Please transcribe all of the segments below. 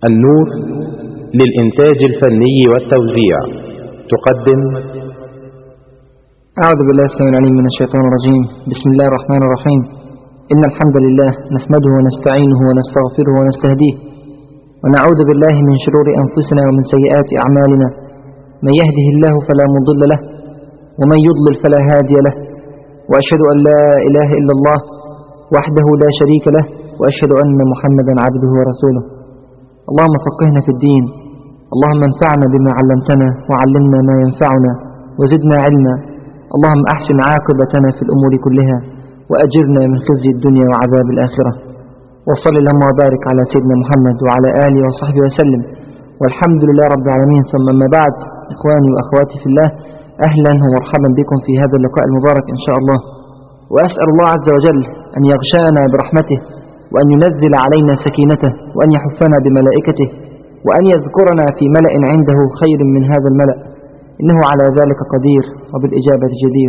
النور للإنتاج الفني والتوزيع تقدم. أعوذ بالله السميع العليم من الشيطان الرجيم. بسم الله الرحمن الرحيم. إن الحمد لله نحمده ونستعينه ونستغفره ونستهديه، ونعوذ بالله من شرور أنفسنا ومن سيئات أعمالنا. من يهده الله فلا مضل له، ومن يضلل فلا هادي له، وأشهد أن لا إله إلا الله وحده لا شريك له، وأشهد أن محمدا عبده ورسوله. اللهم فقهنا في الدين، اللهم انفعنا بما علمتنا وعلمنا ما ينفعنا وزدنا علما. اللهم أحسن عاقبتنا في الأمور كلها وأجرنا من خزي الدنيا وعذاب الآخرة. وصل اللهم وبارك على سيدنا محمد وعلى آله وصحبه وسلم، والحمد لله رب العالمين. ثم ما بعد، إخواني وأخواتي في الله، أهلا ومرحبا بكم في هذا اللقاء المبارك إن شاء الله. وأسأل الله عز وجل أن يغشانا برحمته، وأن ينزل علينا سكينته، وأن يحفنا بملائكته، وأن يذكرنا في ملأ عنده خير من هذا الملأ، إنه على ذلك قدير وبالإجابة جدير.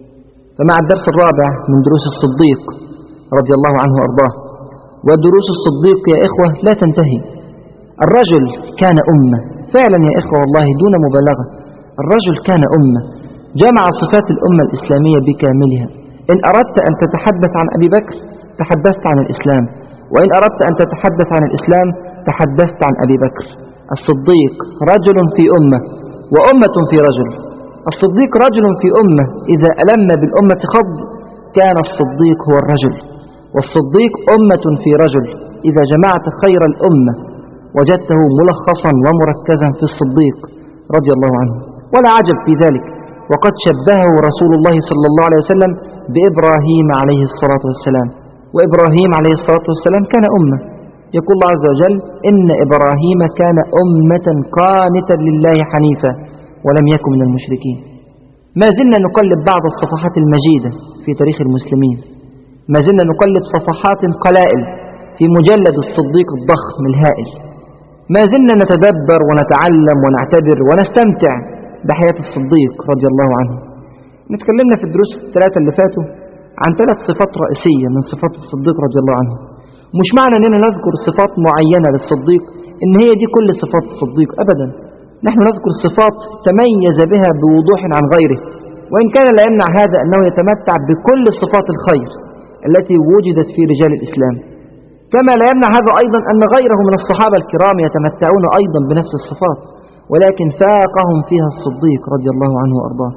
فمع الدرس الرابع من دروس الصديق رضي الله عنه وأرضاه. ودروس الصديق يا إخوة لا تنتهي. الرجل كان أمة فعلا يا إخوة، والله دون مبالغة. الرجل كان أمة، جمع صفات الأمة الإسلامية بكاملها. إن أردت أن تتحدث عن أبي بكر تحدثت عن الإسلام، وإن أردت أن تتحدث عن الإسلام تحدثت عن أبي بكر. الصديق رجل في أمة وأمة في رجل. الصديق رجل في أمة، إذا ألم بالأمة خض كان الصديق هو الرجل. والصديق أمة في رجل، إذا جمعت خير الأمة وجدته ملخصا ومركزا في الصديق رضي الله عنه. ولا عجب في ذلك، وقد شبهه رسول الله صلى الله عليه وسلم بإبراهيم عليه الصلاة والسلام. وإبراهيم عليه الصلاة والسلام كان أمة. يقول الله عز وجل: إن إبراهيم كان أمة قانتا لله حنيفا ولم يكن من المشركين. ما زلنا نقلب بعض الصفحات المجيدة في تاريخ المسلمين، ما زلنا نقلب صفحات قلائل في مجلد الصديق الضخم الهائل. ما زلنا نتدبر ونتعلم ونعتبر ونستمتع بحياة الصديق رضي الله عنه. نتكلمنا في الدروس الثلاثة اللي فاتوا عن 3 صفات رئيسية من صفات الصديق رضي الله عنه. مش معنى أننا نذكر صفات معينة للصديق إن هي دي كل صفات الصديق، أبدا. نحن نذكر صفات تميز بها بوضوح عن غيره، وإن كان لا يمنع هذا أنه يتمتع بكل صفات الخير التي وجدت في رجال الإسلام، كما لا يمنع هذا أيضا أن غيره من الصحابة الكرام يتمتعون أيضا بنفس الصفات، ولكن فاقهم فيها الصديق رضي الله عنه وأرضاه.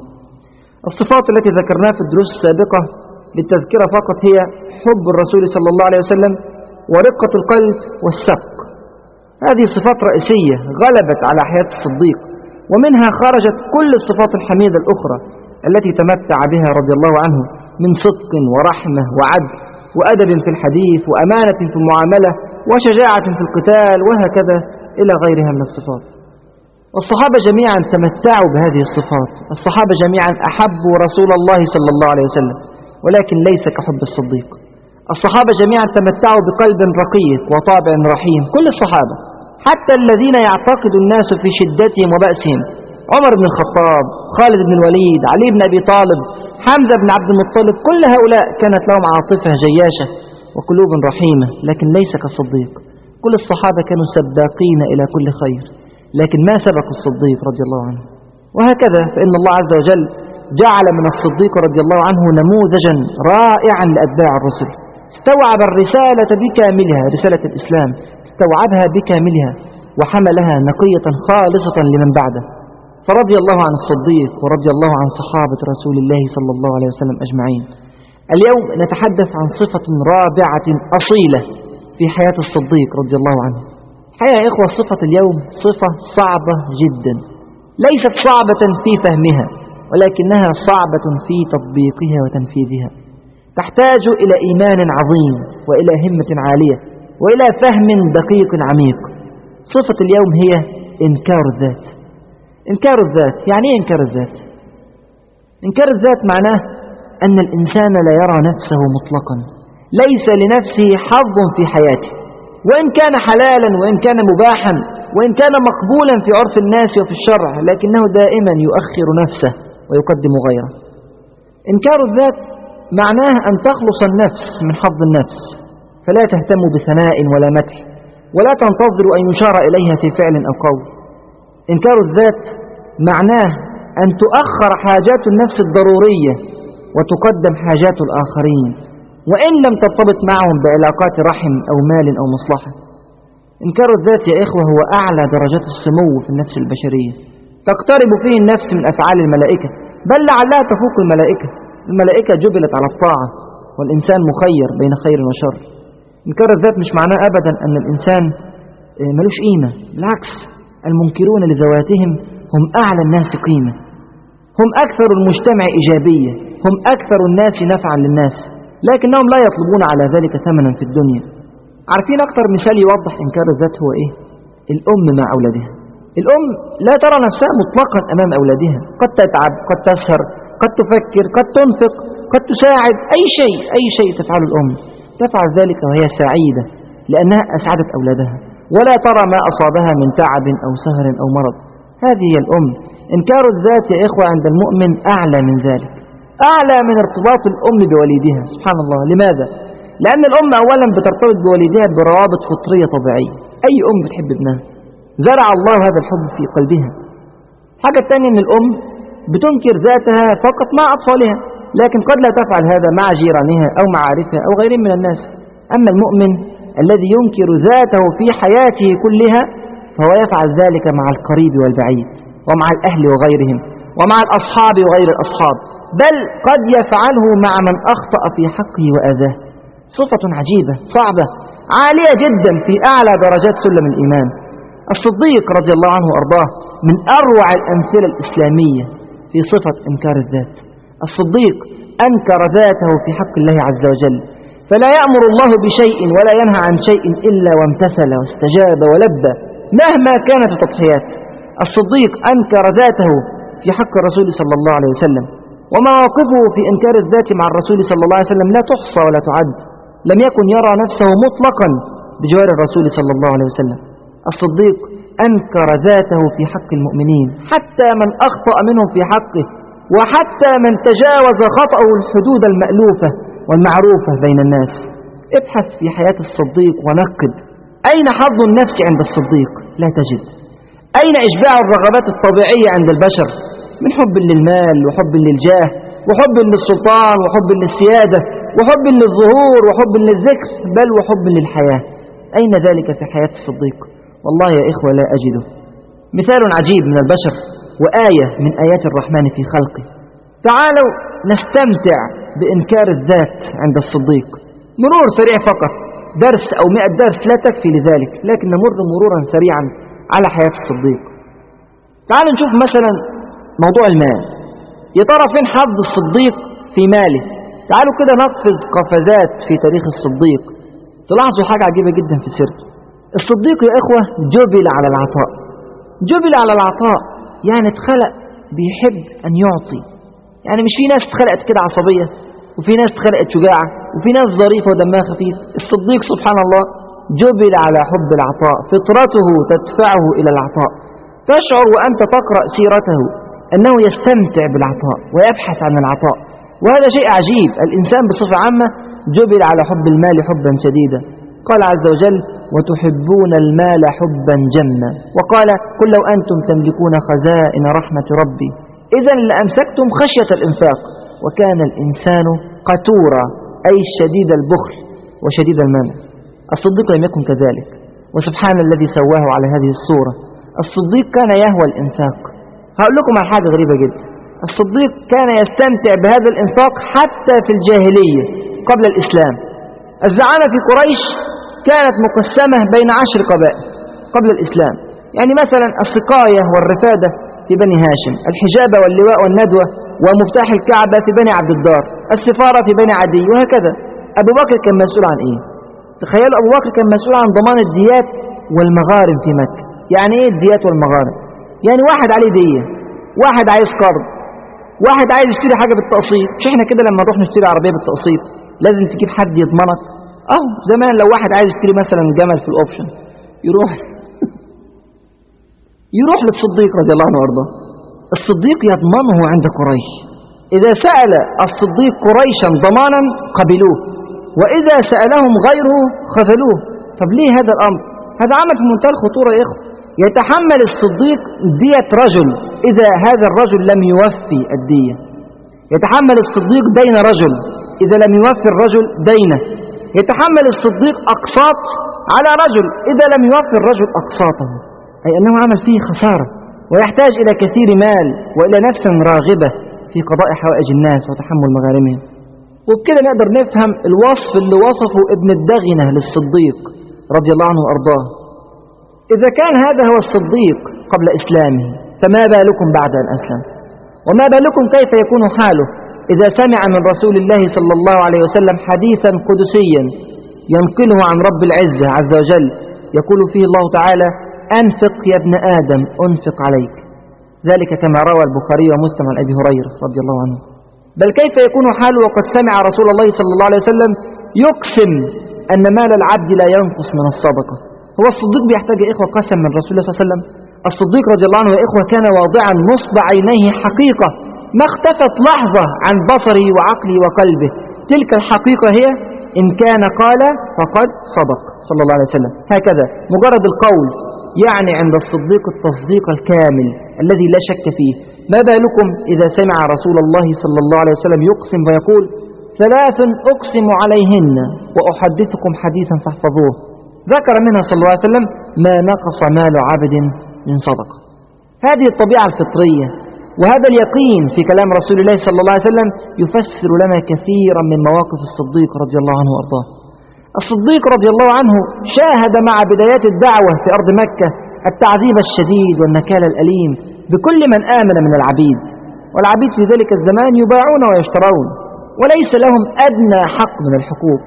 الصفات التي ذكرناها في الدروس السابقة للتذكرة فقط هي حب الرسول صلى الله عليه وسلم ورقة القلب والسبق. هذه صفات رئيسية غلبت على حياة الصديق، ومنها خرجت كل الصفات الحميدة الأخرى التي تمتع بها رضي الله عنه من صدق ورحمة وعدل وأدب في الحديث وأمانة في المعاملة وشجاعة في القتال، وهكذا إلى غيرها من الصفات. والصحابة جميعا تمتعوا بهذه الصفات. الصحابة جميعا أحبوا رسول الله صلى الله عليه وسلم، ولكن ليس كحب الصديق. الصحابة جميعا تمتعوا بقلب رقيق وطابع رحيم، كل الصحابة، حتى الذين يعتقد الناس في شدتهم وبأسهم: عمر بن الخطاب، خالد بن الوليد، علي بن أبي طالب، حمزة بن عبد المطلب، كل هؤلاء كانت لهم عاطفة جياشة وقلوب رحيمة، لكن ليس كالصديق. كل الصحابة كانوا سباقين إلى كل خير، لكن ما سبق الصديق رضي الله عنه. وهكذا فإن الله عز وجل جعل من الصديق رضي الله عنه نموذجا رائعا لأتباع الرسل. استوعب الرسالة بكاملها، رسالة الإسلام استوعبها بكاملها وحملها نقية خالصة لمن بعده. فرضي الله عن الصديق ورضي الله عن صحابة رسول الله صلى الله عليه وسلم أجمعين. اليوم نتحدث عن صفة رابعة أصيلة في حياة الصديق رضي الله عنه. حقيقة يا إخوة، صفة اليوم صفة صعبة جدا، ليست صعبة في فهمها، ولكنها صعبة في تطبيقها وتنفيذها. تحتاج إلى إيمان عظيم وإلى همة عالية وإلى فهم دقيق عميق. صفة اليوم هي إنكار الذات. إنكار الذات يعني إيه إنكار الذات؟ إنكار الذات معناه أن الإنسان لا يرى نفسه مطلقا، ليس لنفسه حظ في حياته، وإن كان حلالا وإن كان مباحا وإن كان مقبولا في عرف الناس وفي الشرع، لكنه دائما يؤخر نفسه ويقدم غيره. إنكار الذات معناه أن تخلص النفس من حظ النفس، فلا تهتم بثناء ولا مدح، ولا تنتظر أن يشار إليها في فعل أو قول. إنكار الذات معناه أن تؤخر حاجات النفس الضرورية وتقدم حاجات الآخرين، وإن لم ترتبط معهم بعلاقات رحم أو مال أو مصلحة. إنكار الذات يا إخوة هو أعلى درجات السمو في النفس البشرية، تقترب فيه النفس من أفعال الملائكة، بل لعلها تفوق الملائكة. الملائكة جبلت على الطاعة، والإنسان مخير بين خير وشر. إنكار الذات مش معناه أبدا أن الإنسان ملوش قيمة، بالعكس، المنكرون لذواتهم هم أعلى الناس قيمة، هم أكثر المجتمع إيجابية، هم أكثر الناس نفعا للناس، لكنهم لا يطلبون على ذلك ثمنا في الدنيا. عارفين أكثر مثال يوضح إنكار الذات هو إيه؟ الأم مع أولادها. الأم لا ترى نفسها مطلقا أمام أولادها، قد تتعب، قد تسهر، قد تفكر، قد تنفق، قد تساعد، أي شيء تفعل الأم تفعل ذلك وهي سعيدة لأنها أسعدت أولادها، ولا ترى ما أصابها من تعب أو سهر أو مرض. هذه هي الأم. إنكار الذات يا إخوة عند المؤمن أعلى من ذلك، أعلى من ارتباط الأم بوليدها. سبحان الله. لماذا؟ لأن الأم أولا بترتبط بوليدها بروابط فطرية طبيعية. أي أم بتحب ابنها، زرع الله هذا الحب في قلبها. حاجة تانية، من الأم بتنكر ذاتها فقط مع أطفالها، لكن قد لا تفعل هذا مع جيرانها أو معارفها أو غيرهم من الناس. أما المؤمن الذي ينكر ذاته في حياته كلها فهو يفعل ذلك مع القريب والبعيد، ومع الأهل وغيرهم، ومع الأصحاب وغير الأصحاب، بل قد يفعله مع من أخطأ في حقه وآذاه. صفة عجيبة صعبة عالية جدا في أعلى درجات سلم الإيمان. الصديق رضي الله عنه وأرضاه من أروع الأمثلة الإسلامية في صفة إنكار الذات. الصديق أنكر ذاته في حق الله عز وجل، فلا يأمر الله بشيء ولا ينهى عن شيء إلا وامتثل واستجاب ولبى مهما كانت التضحيات. الصديق أنكر ذاته في حق الرسول صلى الله عليه وسلم، ومواقفه في إنكار الذات مع الرسول صلى الله عليه وسلم لا تحصى ولا تعد. لم يكن يرى نفسه مطلقا بجوار الرسول صلى الله عليه وسلم. الصديق أنكر ذاته في حق المؤمنين، حتى من أخطأ منهم في حقه، وحتى من تجاوز خطأه الحدود المألوفة والمعروفة بين الناس. ابحث في حياة الصديق ونقد أين حظ النفس عند الصديق؟ لا تجد. أين إشباع الرغبات الطبيعية عند البشر من حب للمال وحب للجاه وحب للسلطان وحب للسيادة وحب للظهور وحب للذكر، بل وحب للحياة؟ أين ذلك في حياة الصديق؟ والله يا إخوة لا أجده. مثال عجيب من البشر وآية من آيات الرحمن في خلقه. تعالوا نستمتع بإنكار الذات عند الصديق. مرور سريع فقط، درس أو 100 درس لا تكفي لذلك، لكن نمر مرورا سريعا على حياة الصديق. تعالوا نشوف مثلا موضوع المال. يا ترى فين حظ الصديق في ماله؟ تعالوا كده نقفز قفزات في تاريخ الصديق، تلاحظوا حاجة عجيبة جدا في سيرته. الصديق يا إخوة جبل على العطاء. جبل على العطاء يعني اتخلق بيحب أن يعطي. يعني مش في ناس اتخلقت كده عصبية، وفي ناس اتخلقت شجاعة، وفي ناس ظريفة ودمها خفيف. الصديق سبحان الله جبل على حب العطاء، فطرته تدفعه إلى العطاء. تشعر وأنت تقرأ سيرته أنه يستمتع بالعطاء ويبحث عن العطاء، وهذا شيء عجيب. الإنسان بصفة عامة جبل على حب المال حبا شديدا. قال عز وجل: وتحبون المال حبا جما. وقال: قل لو أنتم تملكون خزائن رحمة ربي إذن لأمسكتم خشية الإنفاق وكان الإنسان قتورا، أي شديد البخل وشديد المنع. الصديق لم يكن كذلك، وسبحان الذي سواه على هذه الصورة. الصديق كان يهوى الإنفاق. هقول لكم على حاجة غريبة جدا. الصديق كان يستمتع بهذا الإنفاق حتى في الجاهلية قبل الإسلام. الزعامة في قريش كانت مقسمة بين 10 قبائل قبل الإسلام. يعني مثلا السقاية والرفادة في بني هاشم، الحجابة واللواء والندوة ومفتاح الكعبة في بني عبد الدار، السفارة في بني عدي، وهكذا. أبو بكر كان مسؤول عن إيه؟ تخيلوا، أبو بكر كان مسؤول عن ضمان الديات والمغارم في مكة. يعني إيه الديات والمغارم؟ يعني واحد عليه دية، واحد عايز قرض، واحد عايز يشتري حاجة بالتقسيط. مش احنا كده لما نروح نشتري عربية بالتقسيط لازم تجيب حد يضمنك؟ زمان لو واحد عايز يشتري مثلا جمل في الأوبشن يروح للصديق رضي الله عنه وارضاه. الصديق يضمنه عند قريش. إذا سأل الصديق قريشا ضمانا قبلوه، وإذا سألهم غيره خذلوه. طب ليه هذا الأمر؟ هذا عمل في منتهى الخطورة يا إخوة. يتحمل الصديق دية رجل إذا هذا الرجل لم يوفي الدية. يتحمل الصديق دين رجل إذا لم يوفي الرجل دينه. يتحمل الصديق أقساط على رجل إذا لم يوفي الرجل أقساطه، أي أنه عمل فيه خسارة، ويحتاج إلى كثير مال وإلى نفس راغبة في قضاء حوائج الناس وتحمل مغارمهم. وبكده نقدر نفهم الوصف اللي وصفه ابن الدغنة للصديق رضي الله عنه وأرضاه. إذا كان هذا هو الصديق قبل إسلامه، فما بالكم بعد أن أسلم؟ وما بالكم كيف يكون حاله إذا سمع من رسول الله صلى الله عليه وسلم حديثا قدسيا ينقله عن رب العزة عز وجل، يقول فيه الله تعالى: أنفق يا ابن آدم أنفق عليك، ذلك كما روى البخاري ومسلم عن أبي هريرة رضي الله عنه. بل كيف يكون حاله وقد سمع رسول الله صلى الله عليه وسلم يقسم أن مال العبد لا ينقص من الصدقة. هو الصديق بيحتاج يا إخوة قسم من رسول الله صلى الله عليه وسلم؟ الصديق رضي الله عنه يا إخوة كان واضعا نصب عينيه حقيقة ما اختفت لحظة عن بصره وعقله وقلبه. تلك الحقيقة هي: إن كان قال فقد صدق صلى الله عليه وسلم. هكذا مجرد القول يعني عند الصديق التصديق الكامل الذي لا شك فيه. ما بالكم إذا سمع رسول الله صلى الله عليه وسلم يقسم فيقول: 3 أقسم عليهن وأحدثكم حديثا فاحفظوه. ذكر منها صلى الله عليه وسلم: ما نقص مال عبد من صدقة. هذه الطبيعة الفطرية وهذا اليقين في كلام رسول الله صلى الله عليه وسلم يفسر لنا كثيرا من مواقف الصديق رضي الله عنه وأرضاه. الصديق رضي الله عنه شاهد مع بدايات الدعوة في أرض مكة التعذيب الشديد والنكال الأليم بكل من آمن من العبيد، والعبيد في ذلك الزمان يباعون ويشترون وليس لهم أدنى حق من الحقوق.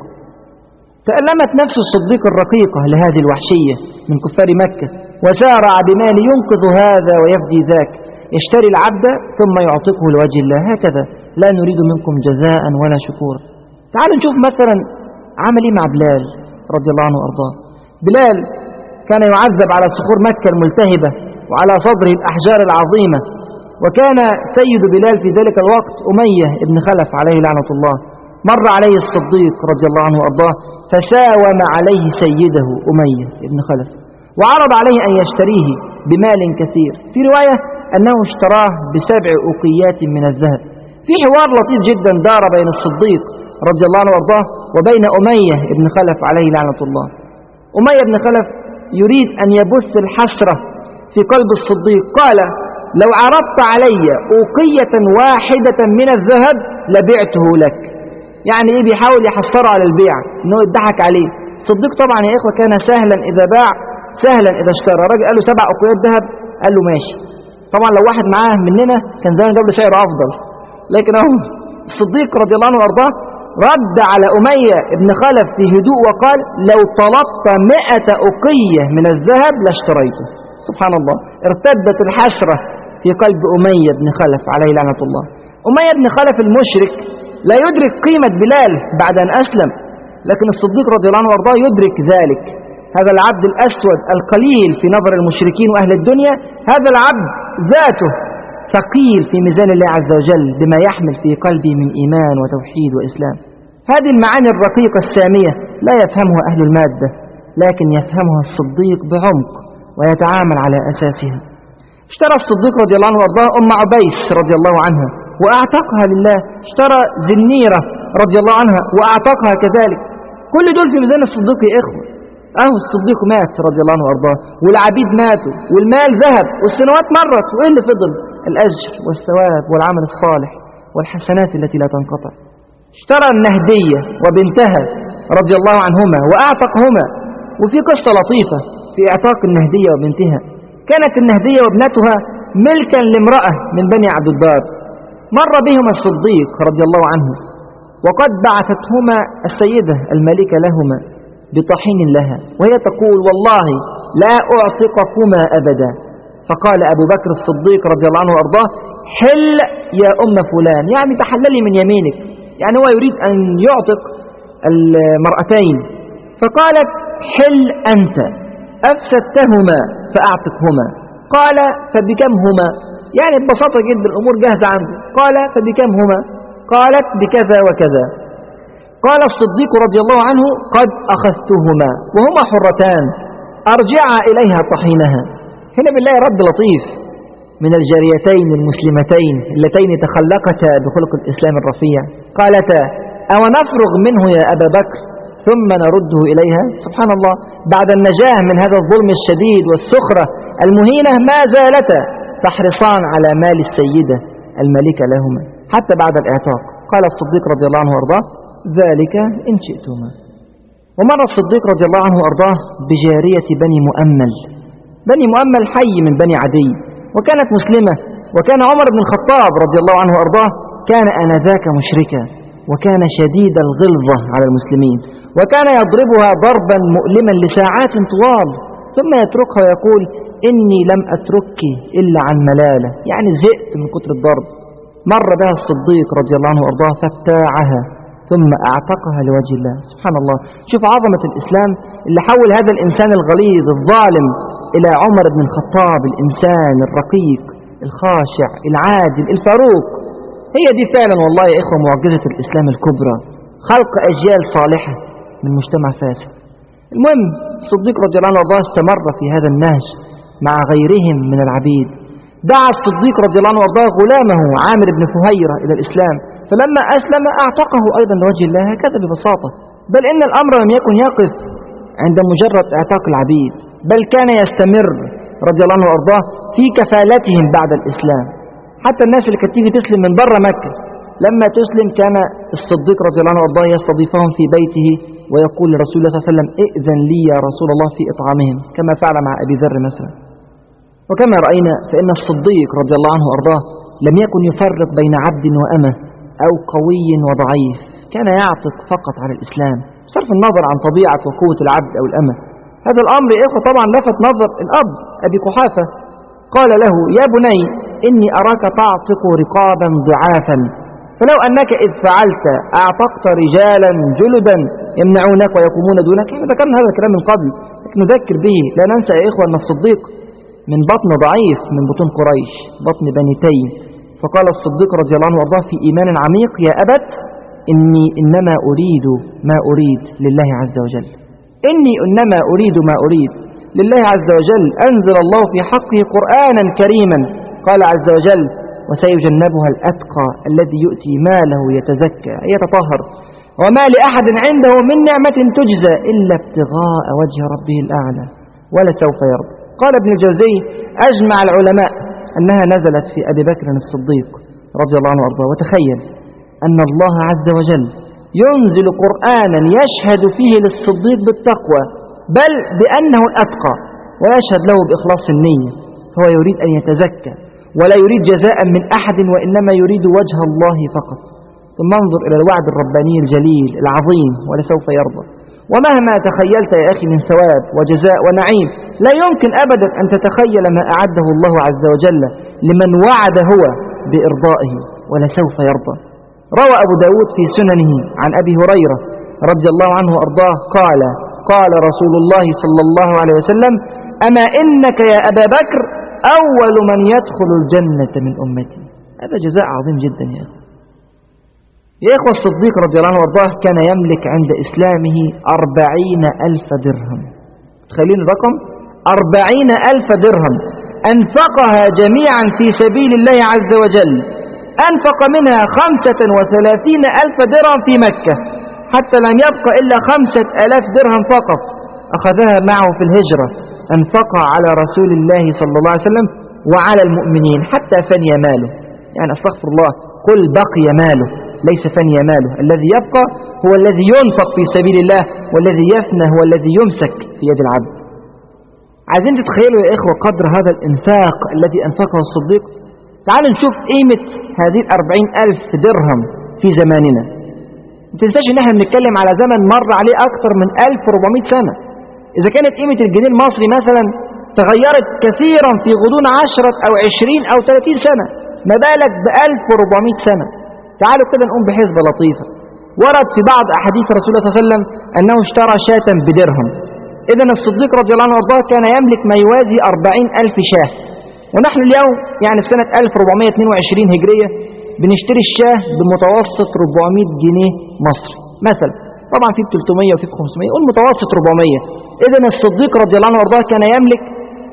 تألمت نفس الصديق الرقيقة لهذه الوحشية من كفار مكة، وسارع بمال ينقذ هذا ويفدي ذاك، يشتري العبد ثم يعتقه لوجه الله. هكذا لا نريد منكم جزاء ولا شكورا. تعالوا نشوف مثلا عمل مع بلال رضي الله عنه وأرضاه. بلال كان يعذب على صخور مكة الملتهبة وعلى صدره الأحجار العظيمة، وكان سيد بلال في ذلك الوقت أمية ابن خلف عليه لعنة الله. مر عليه الصديق رضي الله عنه وأرضاه فساوم عليه سيده أمية ابن خلف وعرض عليه أن يشتريه بمال كثير. في رواية أنه اشتراه ب7 أوقيات من الذهب. في حوار لطيف جدا دار بين الصديق رضي الله عنه وارضاه وبين أمية ابن خلف عليه لعنة الله. أمية ابن خلف يريد أن يبث الحسرة في قلب الصديق، قال: لو عرضت علي أوقية واحدة من الذهب لبعته لك. يعني إيه؟ بيحاول يحصره على البيع، إنه يضحك عليه. الصديق طبعا يا إخوة كان سهلا إذا باع سهلا إذا اشترى. راجل قال له 7 أوقيات ذهب، قال له ماشي. طبعا لو واحد معاه مننا كان زمان جاب له سعر أفضل، لكن هو الصديق رضي الله عنه وارضاه رد على أمية ابن خلف في هدوء وقال: لو طلبت 100 أوقية من الذهب لاشتريته. سبحان الله، ارتدت الحسرة في قلب أمية بن خلف عليه لعنة الله. أمية بن خلف المشرك لا يدرك قيمة بلال بعد أن أسلم، لكن الصديق رضي الله عنه وارضاه يدرك ذلك. هذا العبد الأسود القليل في نظر المشركين وأهل الدنيا، هذا العبد ذاته ثقيل في ميزان الله عز وجل بما يحمل في قلبه من إيمان وتوحيد وإسلام. هذه المعاني الرقيقة السامية لا يفهمها أهل المادة، لكن يفهمها الصديق بعمق ويتعامل على أساسها. اشترى الصديق رضي الله عنه وارضاه أم عبيس رضي الله عنها وأعتقها لله. اشترى زنيرة رضي الله عنها وأعتقها كذلك. كل دول في ميزان الصديق يا إخوة. الصديق مات رضي الله عنه وارضاه، والعبيد ماتوا، والمال ذهب، والسنوات مرت، وإيه اللي فضل؟ الأجر والثواب والعمل الصالح والحسنات التي لا تنقطع. اشترى النهدية وبنتها رضي الله عنهما وأعتقهما. وفي قصة لطيفة في اعتاق النهدية وبنتها. كانت النهدية وابنتها ملكا لامرأة من بني عبد الدار. مر بهما الصديق رضي الله عنه وقد بعثتهما السيدة الملكة لهما بطحين لها، وهي تقول: والله لا أعتقكما أبدا. فقال أبو بكر الصديق رضي الله عنه وأرضاه: حل يا أم فلان، يعني تحللي من يمينك، يعني هو يريد أن يعتق المرأتين. فقالت: حل أنت، أفسدتهما فأعتقهما. قال: فبكم هما؟ يعني ببساطة جدا الأمور جاهزة عنده. قال: فبكم هما؟ قالت: بكذا وكذا. قال الصديق رضي الله عنه: قد أخذتهما وهما حرتان. أرجعا إليها طحينها. هنا بالله رد لطيف من الجاريتين المسلمتين اللتين تخلقتا بخلق الإسلام الرفيع، قالتا: أو نفرغ منه يا أبا بكر ثم نرده إليها. سبحان الله، بعد النجاة من هذا الظلم الشديد والسخرة المهينة ما زالتا تحرصان على مال السيدة الملكة لهما حتى بعد الإعتاق. قال الصديق رضي الله عنه وأرضاه: ذلك إن شئتما. ومر الصديق رضي الله عنه وأرضاه بجارية بني مؤمل. بني مؤمل حي من بني عدي، وكانت مسلمة، وكان عمر بن الخطاب رضي الله عنه وأرضاه كان آنذاك مشركا، وكان شديد الغلظة على المسلمين، وكان يضربها ضربا مؤلما لساعات طوال ثم يتركها ويقول: إني لم أتركك إلا عن ملالة، يعني زهقت من كتر الضرب. مر بها الصديق رضي الله عنه وأرضاه فابتاعها ثم أعتقها لوجه الله. سبحان الله، شوف عظمة الإسلام اللي حول هذا الإنسان الغليظ الظالم إلى عمر بن الخطاب، الإنسان الرقيق الخاشع العادل الفاروق. هي دي فعلا والله يا إخوة معجزة الإسلام الكبرى، خلق أجيال صالحة من مجتمع فاسد. المهم الصديق رضي الله عنه وأرضاه استمر في هذا النهج مع غيرهم من العبيد. دعا الصديق رضي الله عنه وأرضاه غلامه عامر بن فهيرة إلى الإسلام، فلما أسلم أعتقه أيضا لوجه الله، هكذا ببساطة. بل إن الأمر لم يكن يقف عند مجرد اعتاق العبيد، بل كان يستمر رضي الله عنه وأرضاه في كفالتهم بعد الإسلام. حتى الناس اللي كانت تيجي تسلم من بره مكة لما تسلم كان الصديق رضي الله عنه وأرضاه يستضيفهم في بيته ويقول لرسول الله صلى الله عليه وسلم: ائذن لي يا رسول الله في إطعامهم، كما فعل مع أبي ذر مثلا. وكما رأينا فإن الصديق رضي الله عنه وأرضاه لم يكن يفرق بين عبد وأمة أو قوي وضعيف، كان يعطف فقط على الإسلام بصرف النظر عن طبيعة وقوة العبد أو الأمة. هذا الأمر يا إخوة طبعا لفت نظر الأب أبي قحافة، قال له: يا بني إني أراك تعتق رقابا ضعافا، فلو أنك إذ فعلت أعتقت رجالا جلدا يمنعونك ويقومون دونك. احنا ذكرنا هذا الكلام من قبل، نذكر به. لا ننسى يا إخوة أن الصديق من بطن ضعيف من بطون قريش، بطن بني تيم. فقال الصديق رضي الله عنه وأرضاه في إيمان عميق: يا أبت إني إنما أريد ما أريد لله عز وجل، إني إنما أريد ما أريد لله عز وجل، أنزل الله في حقه قرآنا كريما. قال عز وجل: وسيجنبها الأتقى الذي يؤتي ماله يتزكى يتطهر وما لأحد عنده من نعمة تجزى إلا ابتغاء وجه ربه الأعلى ولسوف يرضى. قال ابن الجوزي: أجمع العلماء أنها نزلت في أبي بكر الصديق رضي الله عنه وأرضاه. وتخيل أن الله عز وجل ينزل قرآنا يشهد فيه للصديق بالتقوى، بل بأنه الأتقى، ويشهد له بإخلاص النية، فهو يريد أن يتزكى ولا يريد جزاء من أحد، وإنما يريد وجه الله فقط. ثم انظر إلى الوعد الرباني الجليل العظيم: ولسوف يرضى. ومهما تخيلت يا أخي من ثواب وجزاء ونعيم، لا يمكن أبدا أن تتخيل ما أعده الله عز وجل لمن وعد هو بإرضائه. ولسوف يرضى. روى أبو داود في سننه عن أبي هريرة رضي الله عنه وأرضاه قال: قال رسول الله صلى الله عليه وسلم: أما إنك يا أبا بكر أول من يدخل الجنة من أمتي. هذا جزاء عظيم جدا يا أخي. يا إخوة الصديق رضي الله عنه وارضاه كان يملك عند إسلامه 40,000 درهم. تخيلين الرقم 40,000 درهم أنفقها جميعا في سبيل الله عز وجل. أنفق منها 35,000 درهم في مكة، حتى لم يبق إلا 5,000 درهم فقط أخذها معه في الهجرة، أنفقها على رسول الله صلى الله عليه وسلم وعلى المؤمنين حتى فني ماله. يعني أستغفر الله، قل بقي ماله ليس فني ماله. الذي يبقى هو الذي ينفق في سبيل الله، والذي يفنى هو الذي يمسك في يد العبد. عايزين تتخيلوا يا إخوة قدر هذا الإنفاق الذي أنفقه الصديق. تعالوا نشوف قيمة هذه 40,000 درهم في زماننا. ما تنساش ان احنا بنتكلم على زمن مر عليه أكثر من 1400 سنة. إذا كانت قيمة الجنيه المصري مثلا تغيرت كثيرا في غضون 10 أو 20 أو 30 سنة، ما بالك ب 1400 سنة. تعالوا كده نقوم بحسبة لطيفة. ورد في بعض أحاديث رسول الله صلى الله عليه وسلم أنه اشترى شاة بدرهم. إذن الصديق رضي الله عنه وارضاه كان يملك ما يوازي 40,000 شاة. ونحن اليوم يعني في سنة 1422 هجرية بنشتري الشاه بمتوسط 400 جنيه مصري مثلا. طبعا في 300 وفي 500، قول متوسط 400. إذن الصديق رضي الله عنه وارضاه كان يملك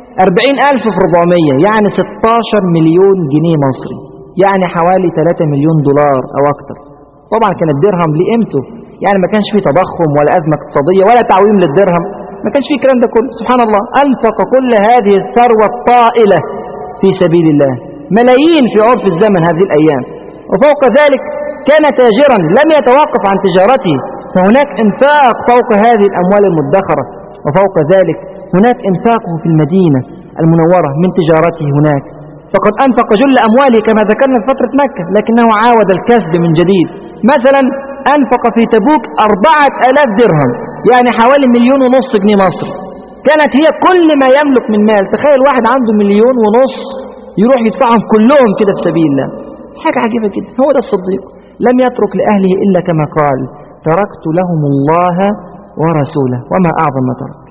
40,000 في 400، يعني 16 مليون جنيه مصري، يعني حوالي 3 مليون دولار أو أكتر. طبعا كان الدرهم ليه قيمته، يعني ما كانش فيه تضخم ولا أزمة اقتصادية ولا تعويم للدرهم، ما كانش فيه الكلام ده كله. سبحان الله، أنفق كل هذه الثروة الطائلة في سبيل الله، ملايين في عرف الزمن هذه الأيام. وفوق ذلك كان تاجرا لم يتوقف عن تجارته، فهناك انفاق فوق هذه الأموال المدخرة. وفوق ذلك هناك انفاقه في المدينة المنورة من تجارته هناك، فقد أنفق جل أمواله كما ذكرنا في فترة مكة، لكنه عاود الكسب من جديد. مثلا أنفق في تبوك 4,000 درهم، يعني حوالي 1.5 مليون جنيه مصري، كانت هي كل ما يملك من مال. تخيل واحد عنده 1.5 مليون يروح يدفعهم كلهم كده في سبيل الله، حاجة عجيبة جدا. هو ده الصديق، لم يترك لأهله إلا كما قال: تركت لهم الله ورسوله وما أعظم ما ترك.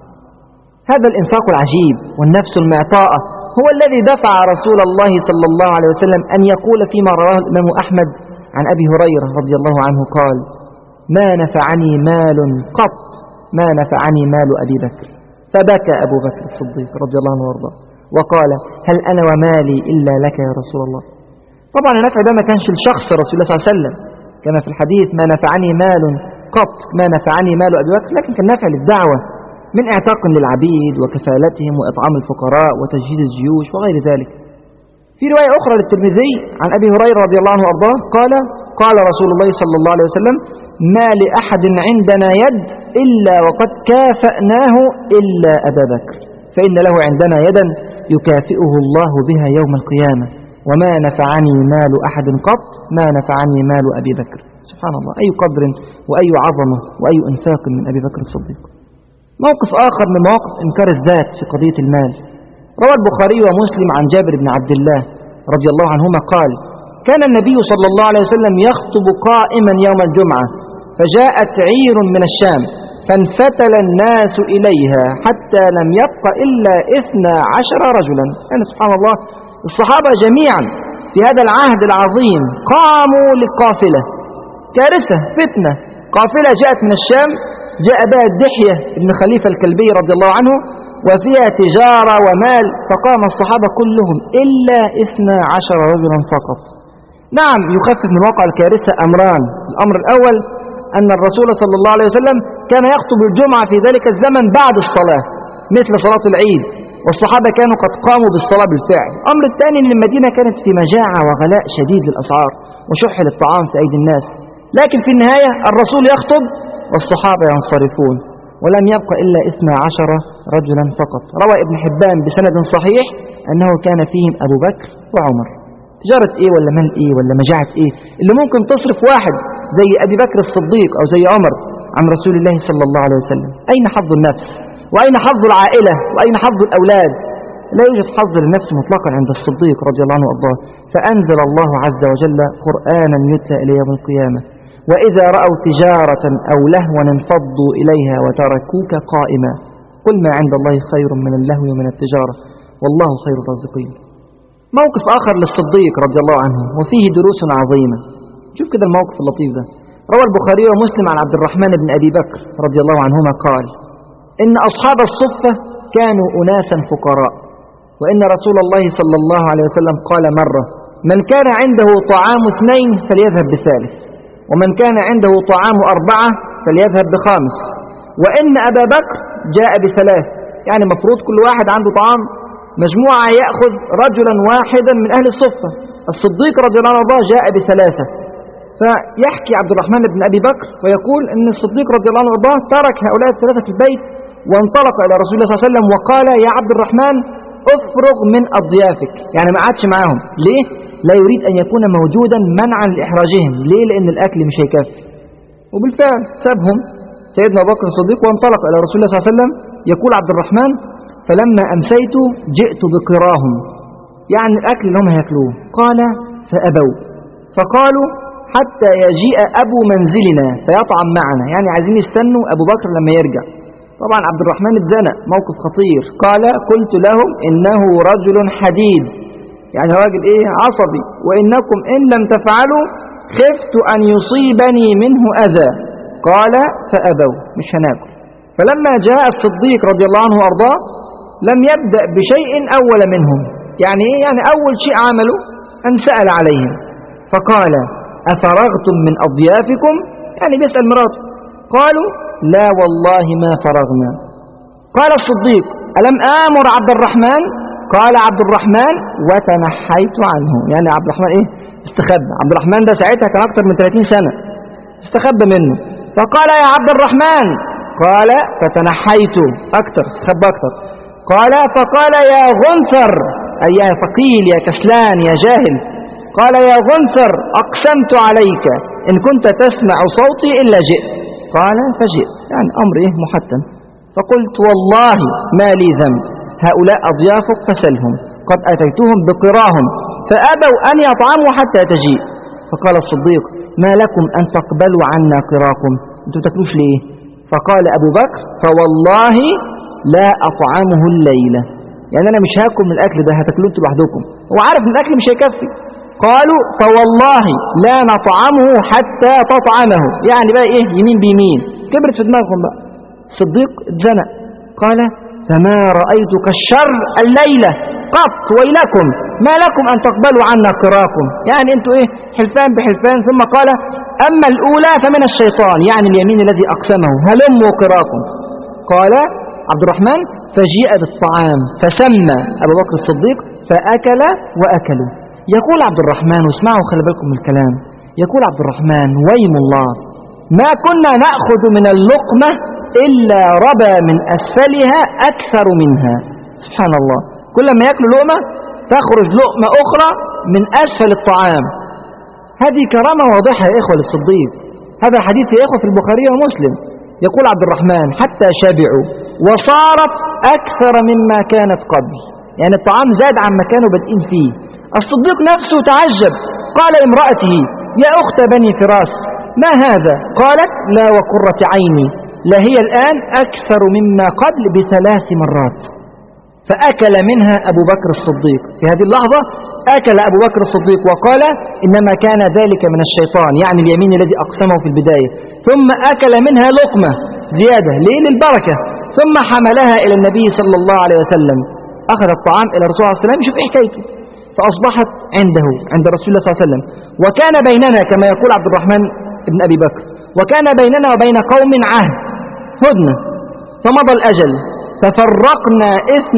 هذا الإنفاق العجيب والنفس المعطاءة هو الذي دفع رسول الله صلى الله عليه وسلم أن يقول فيما رواه الإمام أحمد عن أبي هريرة رضي الله عنه قال: ما نفعني مال قط ما نفعني مال أبي بكر. فبكى أبو بكر الصديق رضي الله عنه وارضاه وقال: هل أنا ومالي إلا لك يا رسول الله. طبعا النفع ده ما كانش لشخص رسول الله صلى الله عليه وسلم كما في الحديث: ما نفعني مال قط ما نفعني مال أبي بكر، لكن كان نفع للدعوة من اعتاق للعبيد وكفالتهم وإطعام الفقراء وتجهيز الجيوش وغير ذلك. في رواية أخرى للترمذي عن أبي هريرة رضي الله عنه وأرضاه قال: قال رسول الله صلى الله عليه وسلم: ما لأحد عندنا يد إلا وقد كافأناه إلا أبا بكر، فإن له عندنا يدا يكافئه الله بها يوم القيامة، وما نفعني مال أحد قط ما نفعني مال أبي بكر. سبحان الله، أي قدر وأي عظمة وأي إنفاق من أبي بكر الصديق. موقف آخر من مواقف إنكار الذات في قضية المال، روى البخاري ومسلم عن جابر بن عبد الله رضي الله عنهما قال: كان النبي صلى الله عليه وسلم يخطب قائما يوم الجمعة، فجاءت عير من الشام فانفتل الناس إليها حتى لم يبق إلا 12 رجلا. يعني سبحان الله، الصحابة جميعا في هذا العهد العظيم قاموا للقافلة، كارثة فتنة، قافلة جاءت من الشام، جاء بها الدحية ابن خليفة الكلبي رضي الله عنه وفيها تجارة ومال، فقام الصحابة كلهم إلا 12 رجلا فقط. نعم، يخفف من واقع الكارثة أمران: الأمر الأول أن الرسول صلى الله عليه وسلم كان يخطب الجمعة في ذلك الزمن بعد الصلاة مثل صلاة العيد، والصحابة كانوا قد قاموا بالصلاة بالفعل. الأمر الثاني أن المدينة كانت في مجاعة وغلاء شديد للأسعار وشح للطعام في أيدي الناس، لكن في النهاية الرسول يخطب والصحابة ينصرفون، ولم يبق إلا 12 رجلا فقط. روى ابن حبان بسند صحيح أنه كان فيهم أبو بكر وعمر. تجارة إيه ولا مال إيه ولا مجاعة إيه اللي ممكن تصرف واحد زي أبي بكر الصديق أو زي عمر عن رسول الله صلى الله عليه وسلم؟ أين حظ النفس؟ وأين حظ العائلة؟ وأين حظ الأولاد؟ لا يوجد حظ للنفس مطلقا عند الصديق رضي الله عنه وأرضاه. فأنزل الله عز وجل قرآنا يتلى إلى يوم القيامة: وإذا رأوا تجارة أو لهوا انفضوا إليها وتركوك قائما قل ما عند الله خير من اللهو ومن التجارة والله خير الرازقين. موقف آخر للصديق رضي الله عنه وفيه دروس عظيمة. شوف كده الموقف اللطيف ده. روى البخاري ومسلم عن عبد الرحمن بن أبي بكر رضي الله عنهما قال: إن أصحاب الصفة كانوا أناسا فقراء، وإن رسول الله صلى الله عليه وسلم قال مرة: من كان عنده طعام 2 فليذهب بثالث، ومن كان عنده طعام 4 فليذهب ب5، وإن أبا بكر جاء ب3. يعني مفروض كل واحد عنده طعام مجموعة يأخذ رجلا واحدا من أهل الصفة. الصديق رضي الله عنه جاء ب3. فيحكي عبد الرحمن بن أبي بكر ويقول أن الصديق رضي الله عنه ترك هؤلاء ال3 في البيت وانطلق إلى رسول الله صلى الله عليه وسلم وقال: يا عبد الرحمن افرغ من أضيافك. يعني ما عادش معاهم. ليه؟ لا يريد أن يكون موجودا منعا لإحراجهم. ليه؟ لأن الأكل مش هيكفي. وبالفعل سابهم سيدنا أبو بكر الصديق وانطلق إلى رسول الله صلى الله عليه وسلم. يقول عبد الرحمن: فلما أمسيت جئت بقراهم، يعني الأكل اللي هم هيأكلوه. قال: فأبوا، فقالوا: حتى يجيء أبو منزلنا فيطعم معنا، يعني عايزين يستنوا أبو بكر لما يرجع. طبعا عبد الرحمن اتزنق، موقف خطير. قال: قلت لهم إنه رجل حديد، يعني راجل عصبي، وإنكم إن لم تفعلوا خفت أن يصيبني منه أذى. قال: فأبوا، مش هناكل. فلما جاء الصديق رضي الله عنه وأرضاه لم يبدأ بشيء أول منهم. يعني إيه؟ يعني أول شيء عملوا أن سأل عليهم فقال أفرغتم من أضيافكم؟ يعني بيسأل مراته. قالوا لا والله ما فرغنا. قال الصديق ألم آمر عبد الرحمن؟ قال عبد الرحمن وتنحيت عنه. يعني عبد الرحمن إيه؟ استخبى. عبد الرحمن ده ساعتها كان أكثر من 30 سنة، استخبى منه. فقال يا عبد الرحمن، قال فتنحيت أكثر، استخبى أكثر. قال فقال يا غنثر، أي يا ثقيل يا كسلان يا جاهل، قال يا غنثر أقسمت عليك إن كنت تسمع صوتي إلا جئت. قال فجئت، يعني أمر إيه محتم. فقلت والله ما لي ذنب، هؤلاء أضيافك فسلهم، قد أتيتهم بقراهم فأبوا أن يطعموا حتى تجيء. فقال الصديق ما لكم أن تقبلوا عنا قراكم، أنتم تاكلوش ليه؟ فقال أبو بكر فوالله لا أطعمه الليلة، يعني أنا مش هاكل من الأكل ده، هتاكلوه انتوا لوحدكم، هو عارف ان الأكل مش هيكفي. قالوا فوالله لا نطعمه حتى تطعمه، يعني بقى إيه؟ يمين بيمين، كبرت في دماغهم بقى. الصديق اتزنق قال فما رأيتك الشر الليلة قط، ويلكم ما لكم أن تقبلوا عنا قراكم، يعني أنتوا إيه؟ حلفان بحلفان. ثم قال أما الأولى فمن الشيطان، يعني اليمين الذي أقسمه، هلموا قراكم. قال عبد الرحمن فجيء بالطعام فسمى أبو بكر الصديق فأكل وأكلوا. يقول عبد الرحمن، واسمعوا خلي بالكم من الكلام، يقول عبد الرحمن ويم الله ما كنا نأخذ من اللقمة إلا ربى من أسفلها أكثر منها. سبحان الله، كل ما يأكلوا لقمة تخرج لقمة أخرى من أسفل الطعام. هذه كرامة واضحة يا إخوة للصديق. هذا حديث يا إخوة في البخاري ومسلم. يقول عبد الرحمن حتى شبعوا وصارت أكثر مما كانت قبل، يعني الطعام زاد عن ما كانوا بادئين فيه. الصديق نفسه تعجب، قال امرأته يا أخت بني فراس ما هذا؟ قالت لا وقرة عيني، لا هي الآن أكثر مما قبل ب3 مرات. فأكل منها أبو بكر الصديق. في هذه اللحظة أكل أبو بكر الصديق وقال إنما كان ذلك من الشيطان، يعني اليمين الذي أقسمه في البداية. ثم أكل منها لقمة زيادة ليه؟ للبركة. ثم حملها إلى النبي صلى الله عليه وسلم، أخذ الطعام إلى رسول الله صلى الله عليه وسلم، شوف إيه حكايته. فأصبحت عنده عند رسول الله صلى الله عليه وسلم. وكان بيننا كما يقول عبد الرحمن بن أبي بكر وكان بيننا وبين قوم عهد هدنة، فمضى الأجل ففرقنا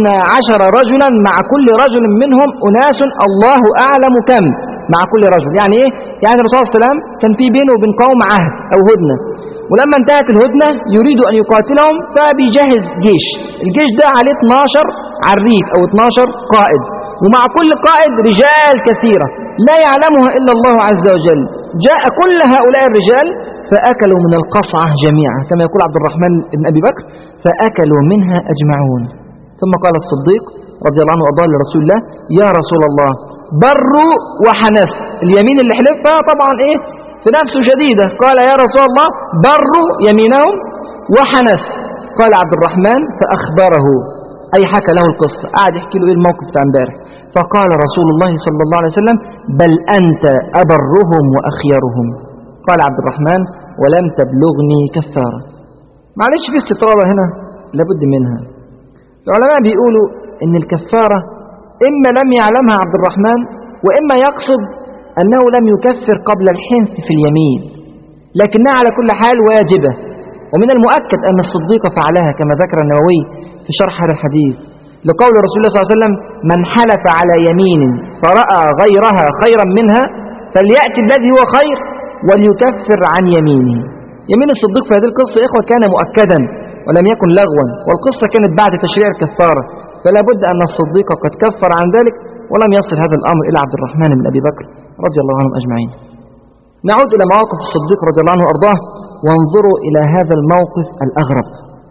12 رجلا، مع كل رجل منهم أناس الله أعلم كم، مع كل رجل يعني إيه؟ يعني الرسول صلى الله عليه وسلم كان في بينه وبين قوم عهد أو هدنة، ولما انتهت الهدنة يريد أن يقاتلهم فبيجهز جيش. الجيش ده عليه 12 عريف أو 12 قائد، ومع كل قائد رجال كثيرة لا يعلمها إلا الله عز وجل. جاء كل هؤلاء الرجال فأكلوا من القصعة جميعا كما يقول عبد الرحمن بن أبي بكر، فأكلوا منها أجمعون. ثم قال الصديق رضي الله عنه وأرضاه لرسول الله يا رسول الله بروا وحنث، اليمين اللي حلفها طبعا إيه في نفسه شديدة. قال يا رسول الله بروا يمينهم وحنث. قال عبد الرحمن فأخبره، أي حكى له القصة، قاعد يحكي له إيه الموقف بتاع امبارح. فقال رسول الله صلى الله عليه وسلم بل أنت أبرهم وأخيرهم. قال عبد الرحمن ولم تبلغني كفارة. معلش في استطرادة هنا لابد منها. العلماء بيقولوا إن الكفارة إما لم يعلمها عبد الرحمن، وإما يقصد أنه لم يكفر قبل الحنث في اليمين، لكنها على كل حال واجبة. ومن المؤكد أن الصديق فعلها كما ذكر النووي في شرح هذا الحديث، لقول رسول الله صلى الله عليه وسلم من حلف على يمين فرأى غيرها خيرا منها فليأتي الذي هو خير وليكفر عن يمينه. يمين الصديق في هذه القصة إخوة كان مؤكدا ولم يكن لغوا، والقصة كانت بعد تشريع الكفارة، فلا بد أن الصديق قد كفر عن ذلك ولم يصل هذا الأمر إلى عبد الرحمن بن أبي بكر رضي الله عنهم أجمعين. نعود إلى مواقف الصديق رضي الله عنه وأرضاه، وانظروا إلى هذا الموقف الأغرب.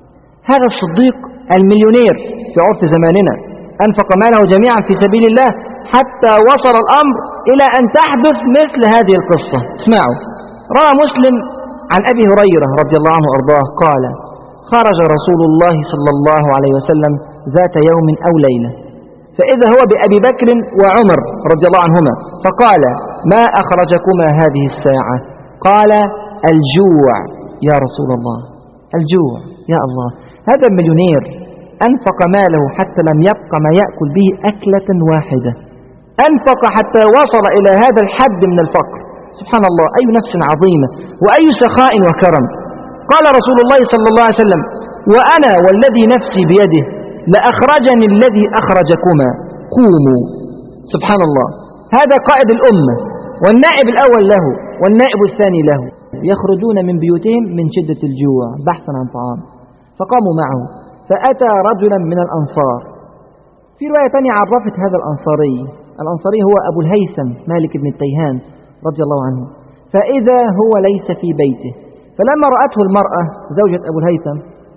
هذا الصديق المليونير في عرف زماننا أنفق ماله جميعا في سبيل الله، حتى وصل الأمر إلى أن تحدث مثل هذه القصة. اسمعوا، روى مسلم عن أبي هريرة رضي الله عنه وأرضاه قال خرج رسول الله صلى الله عليه وسلم ذات يوم أو ليلة، فإذا هو بأبي بكر وعمر رضي الله عنهما، فقال ما أخرجكما هذه الساعة؟ قال الجوع يا رسول الله. الجوع يا الله، هذا المليونير أنفق ماله حتى لم يبق ما يأكل به أكلة واحدة، أنفق حتى وصل إلى هذا الحد من الفقر. سبحان الله، أي نفس عظيمة وأي سخاء وكرم. قال رسول الله صلى الله عليه وسلم: وأنا والذي نفسي بيده لأخرجني الذي أخرجكما، قوموا. سبحان الله، هذا قائد الأمة والنائب الأول له والنائب الثاني له، يخرجون من بيوتهم من شدة الجوع بحثا عن طعام، فقاموا معه. فأتى رجلا من الأنصار. في رواية ثانية عرفت هذا الأنصاري هو أبو الهيثم مالك بن التيهان رضي الله عنه، فإذا هو ليس في بيته. فلما رأته المرأة زوجة أبو الهيثم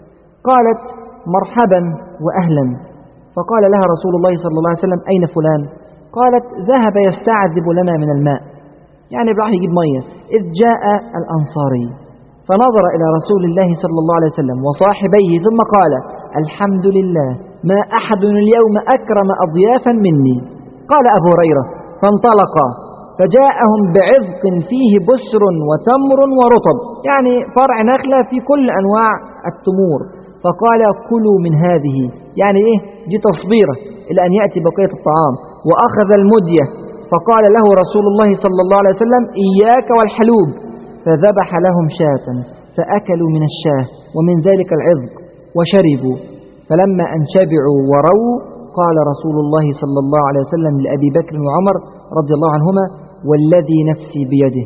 قالت: مرحبا وأهلا. فقال لها رسول الله صلى الله عليه وسلم: أين فلان؟ قالت: ذهب يستعذب لنا من الماء، يعني راح يجيب مية. إذ جاء الأنصاري فنظر إلى رسول الله صلى الله عليه وسلم وصاحبيه ثم قال: الحمد لله، ما أحد اليوم أكرم أضيافا مني. قال أبو هريرة: فانطلقا فجاءهم بعذق فيه بسر وتمر ورطب، يعني فرع نخلة في كل أنواع التمور. فقال: كلوا من هذه، يعني إيه؟ دي تصبيرة إلى أن يأتي بقية الطعام. وأخذ المدية فقال له رسول الله صلى الله عليه وسلم: إياك والحلوب. فذبح لهم شاة فأكلوا من الشاة ومن ذلك العذق وشربوا. فلما أن شبعوا ورووا قال رسول الله صلى الله عليه وسلم لأبي بكر وعمر رضي الله عنهما: والذي نفسي بيده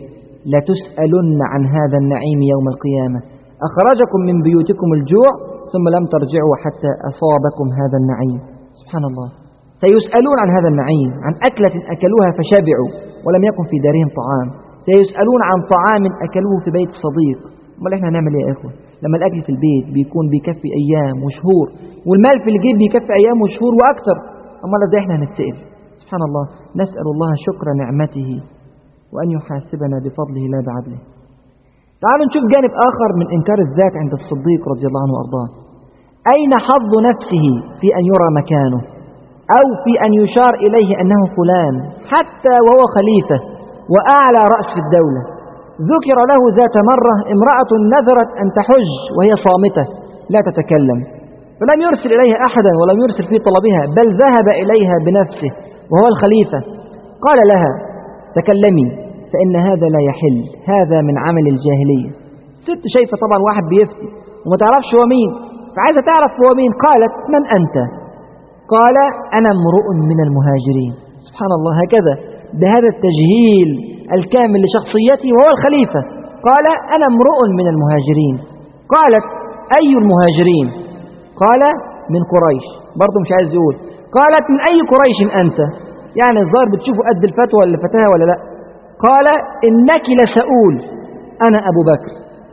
لتسألن عن هذا النعيم يوم القيامة، أخرجكم من بيوتكم الجوع ثم لم ترجعوا حتى أصابكم هذا النعيم. سبحان الله، سيسألون عن هذا النعيم، عن أكلة أكلوها فشبعوا ولم يكن في دارهم طعام. سيسألون عن طعام أكلوه في بيت صديق. ما احنا هنعمل ايه يا إخوة لما الأكل في البيت بيكون بيكفي أيام وشهور، والمال في الجيب بيكفي أيام وشهور وأكثر؟ أما ازاي احنا هنتسأل؟ سبحان الله، نسأل الله شكر نعمته وأن يحاسبنا بفضله لا بعدله. تعالوا نشوف جانب آخر من إنكار الذات عند الصديق رضي الله عنه وأرضاه. أين حظ نفسه في أن يرى مكانه أو في أن يشار إليه أنه فلان، حتى وهو خليفة وأعلى رأس في الدولة؟ ذكر له ذات مرة امرأة نذرت أن تحج وهي صامتة لا تتكلم، فلم يرسل إليها أحدا ولم يرسل في طلبها، بل ذهب إليها بنفسه وهو الخليفة. قال لها: تكلمي فإن هذا لا يحل، هذا من عمل الجاهلية. ست شايفة طبعا واحد بيفتي وما تعرفش هو مين، فعايزة تعرف هو مين. قالت: من أنت؟ قال: أنا امرؤ من المهاجرين. سبحان الله، هكذا بهذا التجهيل الكامل لشخصيته وهو الخليفة. قال: أنا امرؤ من المهاجرين. قالت: أي المهاجرين؟ قال: من قريش. برضو مش عايز يقول. قالت: من أي قريش أنت؟ يعني الظاهر بتشوفوا قد الفتوى اللي فتاها ولا لا. قال: إنك لسؤول، أنا أبو بكر.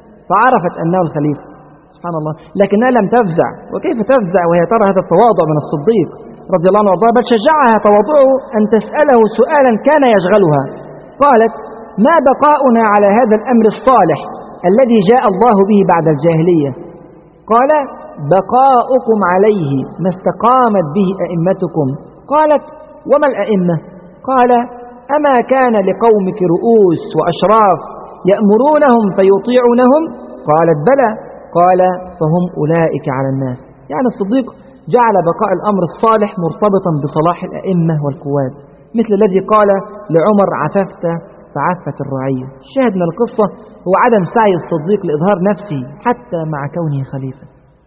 فعرفت أنه الخليفة. سبحان الله، لكنها لم تفزع. وكيف تفزع وهي ترى هذا التواضع من الصديق رضي الله عنه وارضاه؟ بل شجعها تواضعه أن تسأله سؤالا كان يشغلها. قالت: ما بقاؤنا على هذا الأمر الصالح الذي جاء الله به بعد الجاهلية؟ قال: بقاؤكم عليه ما استقامت به أئمتكم. قالت: وما الأئمة؟ قال: أما كان لقومك رؤوس وأشراف يأمرونهم فيطيعونهم؟ قالت: بلى. قال: فهم أولئك على الناس. يعني الصديق جعل بقاء الأمر الصالح مرتبطا بصلاح الأئمة والقواد، مثل الذي قال لعمر: عففت فعفت الرعية. الشاهد من القصة هو عدم سعي الصديق لإظهار نفسه حتى مع كونه خليفة.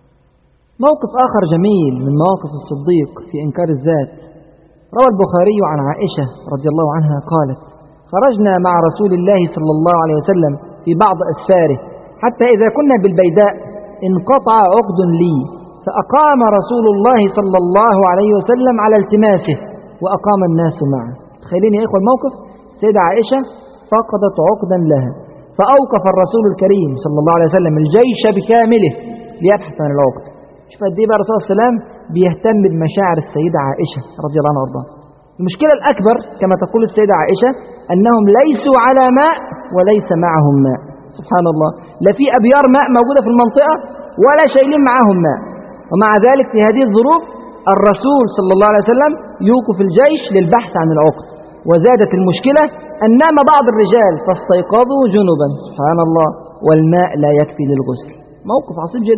موقف آخر جميل من مواقف الصديق في إنكار الذات، روى البخاري عن عائشة رضي الله عنها قالت: خرجنا مع رسول الله صلى الله عليه وسلم في بعض أسفاره، حتى إذا كنا بالبيداء انقطع عقد لي، فأقام رسول الله صلى الله عليه وسلم على التماسه وأقام الناس معه. تخيلين يا إخوة الموقف، سيدة عائشة فقدت عقدا لها، فأوقف الرسول الكريم صلى الله عليه وسلم الجيش بكامله ليبحث عن العقد. شوف قد ايه بقى الرسول صلى الله عليه وسلم بيهتم بمشاعر السيدة عائشة رضي الله عنها وارضاها. المشكلة الأكبر كما تقول السيدة عائشة أنهم ليسوا على ماء وليس معهم ماء. سبحان الله، لا في أبيار ماء موجودة في المنطقة ولا شايلين معهم ماء، ومع ذلك في هذه الظروف الرسول صلى الله عليه وسلم يوقف الجيش للبحث عن العقد. وزادت المشكلة أن نام بعض الرجال فاستيقظوا جنبا، سبحان الله، والماء لا يكفي للغسل. موقف عصيب جدا.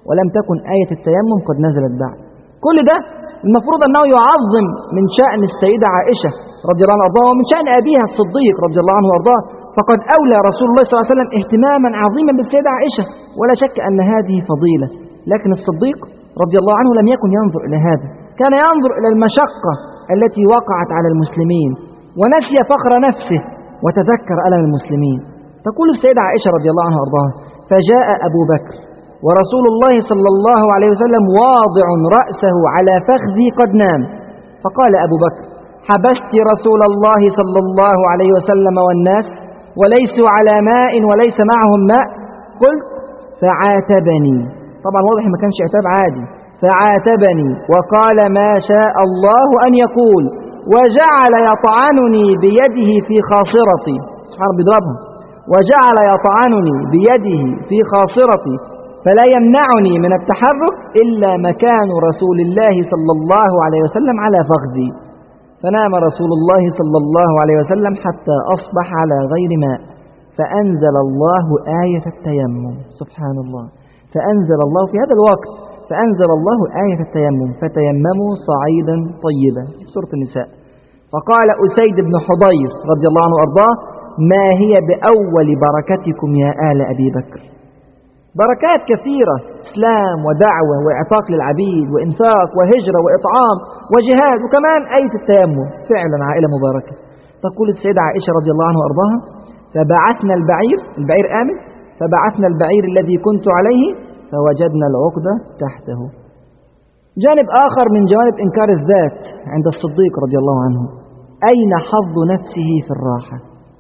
ولم تكن آية التيمم قد نزلت بعد. كل ده المفروض أنه يعظم من شأن السيدة عائشة رضي الله عنها وارضاها، ومن شأن أبيها الصديق رضي الله عنه وارضاه، فقد أولى رسول الله صلى الله عليه وسلم اهتماما عظيما بالسيدة عائشة، ولا شك أن هذه فضيلة. لكن الصديق رضي الله عنه لم يكن ينظر إلى هذا، كان ينظر إلى المشقة التي وقعت على المسلمين، ونسي فخر نفسه وتذكر ألم المسلمين. تقول السيدة عائشة رضي الله عنها وارضاها: فجاء أبو بكر ورسول الله صلى الله عليه وسلم واضع رأسه على فخذي قد نام، فقال أبو بكر: حبست رسول الله صلى الله عليه وسلم والناس وليسوا على ماء وليس معهم ماء؟ قلت: فعاتبني. طبعا واضح ما كانش عتاب عادي، فعاتبني وقال ما شاء الله أن يقول، وجعل يطعنني بيده في خاصرتي. سبحان الله، بيضربها. وجعل يطعنني بيده في خاصرتي فلا يمنعني من التحرك إلا مكان رسول الله صلى الله عليه وسلم على فخذي. فنام رسول الله صلى الله عليه وسلم حتى أصبح على غير ماء، فأنزل الله آية التيمم. سبحان الله، فأنزل الله في هذا الوقت، فأنزل الله آية التيمم: فتيمموا صعيدا طيبا، في سورة النساء. فقال أسيد بن حضير رضي الله عنه وأرضاه: ما هي بأول بركتكم يا آل أبي بكر؟ بركات كثيرة: إسلام ودعوة وإعتاق للعبيد وإنفاق وهجرة وإطعام وجهاد، وكمان آية التيمم. فعلا عائلة مباركة. تقول السيدة عائشة رضي الله عنها وأرضاها: فبعثنا البعير آمن، فبعثنا البعير الذي كنت عليه فوجدنا العقدة تحته. جانب آخر من جوانب إنكار الذات عند الصديق رضي الله عنه: أين حظ نفسه في الراحة؟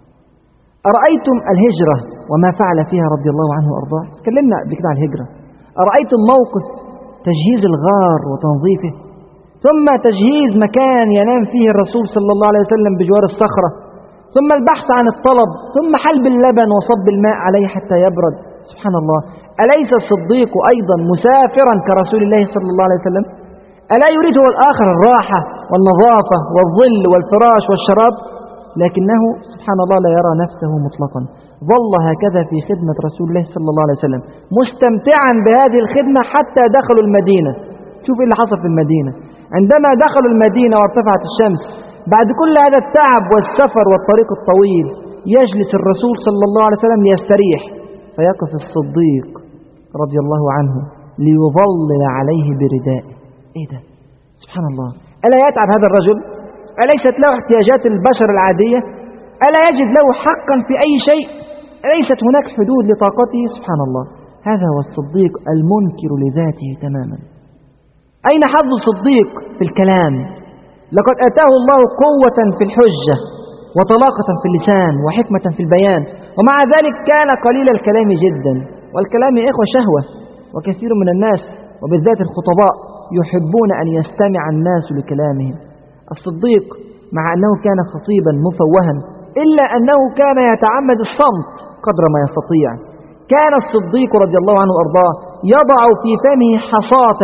أرأيتم الهجرة وما فعل فيها رضي الله عنه وأرضاه؟ تكلمنا بكده عن الهجرة. أرأيتم موقف تجهيز الغار وتنظيفه، ثم تجهيز مكان ينام فيه الرسول صلى الله عليه وسلم بجوار الصخرة، ثم البحث عن الطلب، ثم حلب اللبن وصب الماء عليه حتى يبرد؟ سبحان الله، أليس الصديق أيضا مسافرا كرسول الله صلى الله عليه وسلم؟ ألا يريد هو الآخر الراحة والنظافة والظل والفراش والشراب؟ لكنه سبحان الله لا يرى نفسه مطلقا، ظل هكذا في خدمة رسول الله صلى الله عليه وسلم مستمتعا بهذه الخدمة حتى دخلوا المدينة. شوف اللي حصل في المدينة. عندما دخلوا المدينة وارتفعت الشمس بعد كل هذا التعب والسفر والطريق الطويل، يجلس الرسول صلى الله عليه وسلم ليستريح، فيقف الصديق رضي الله عنه ليظلل عليه بردائه. ايه ده؟ سبحان الله، ألا يتعب هذا الرجل؟ أليست له احتياجات البشر العادية؟ ألا يجد له حقا في أي شيء؟ أليست هناك حدود لطاقته؟ سبحان الله، هذا هو الصديق المنكر لذاته تماما. أين حظ الصديق في الكلام؟ لقد أتاه الله قوة في الحجة وطلاقة في اللسان وحكمة في البيان، ومع ذلك كان قليل الكلام جدا. والكلام يا إخوة شهوة، وكثير من الناس وبالذات الخطباء يحبون أن يستمع الناس لكلامهم. الصديق مع أنه كان خطيبا مفوها إلا أنه كان يتعمد الصمت قدر ما يستطيع. كان الصديق رضي الله عنه وأرضاه يضع في فمه حصاة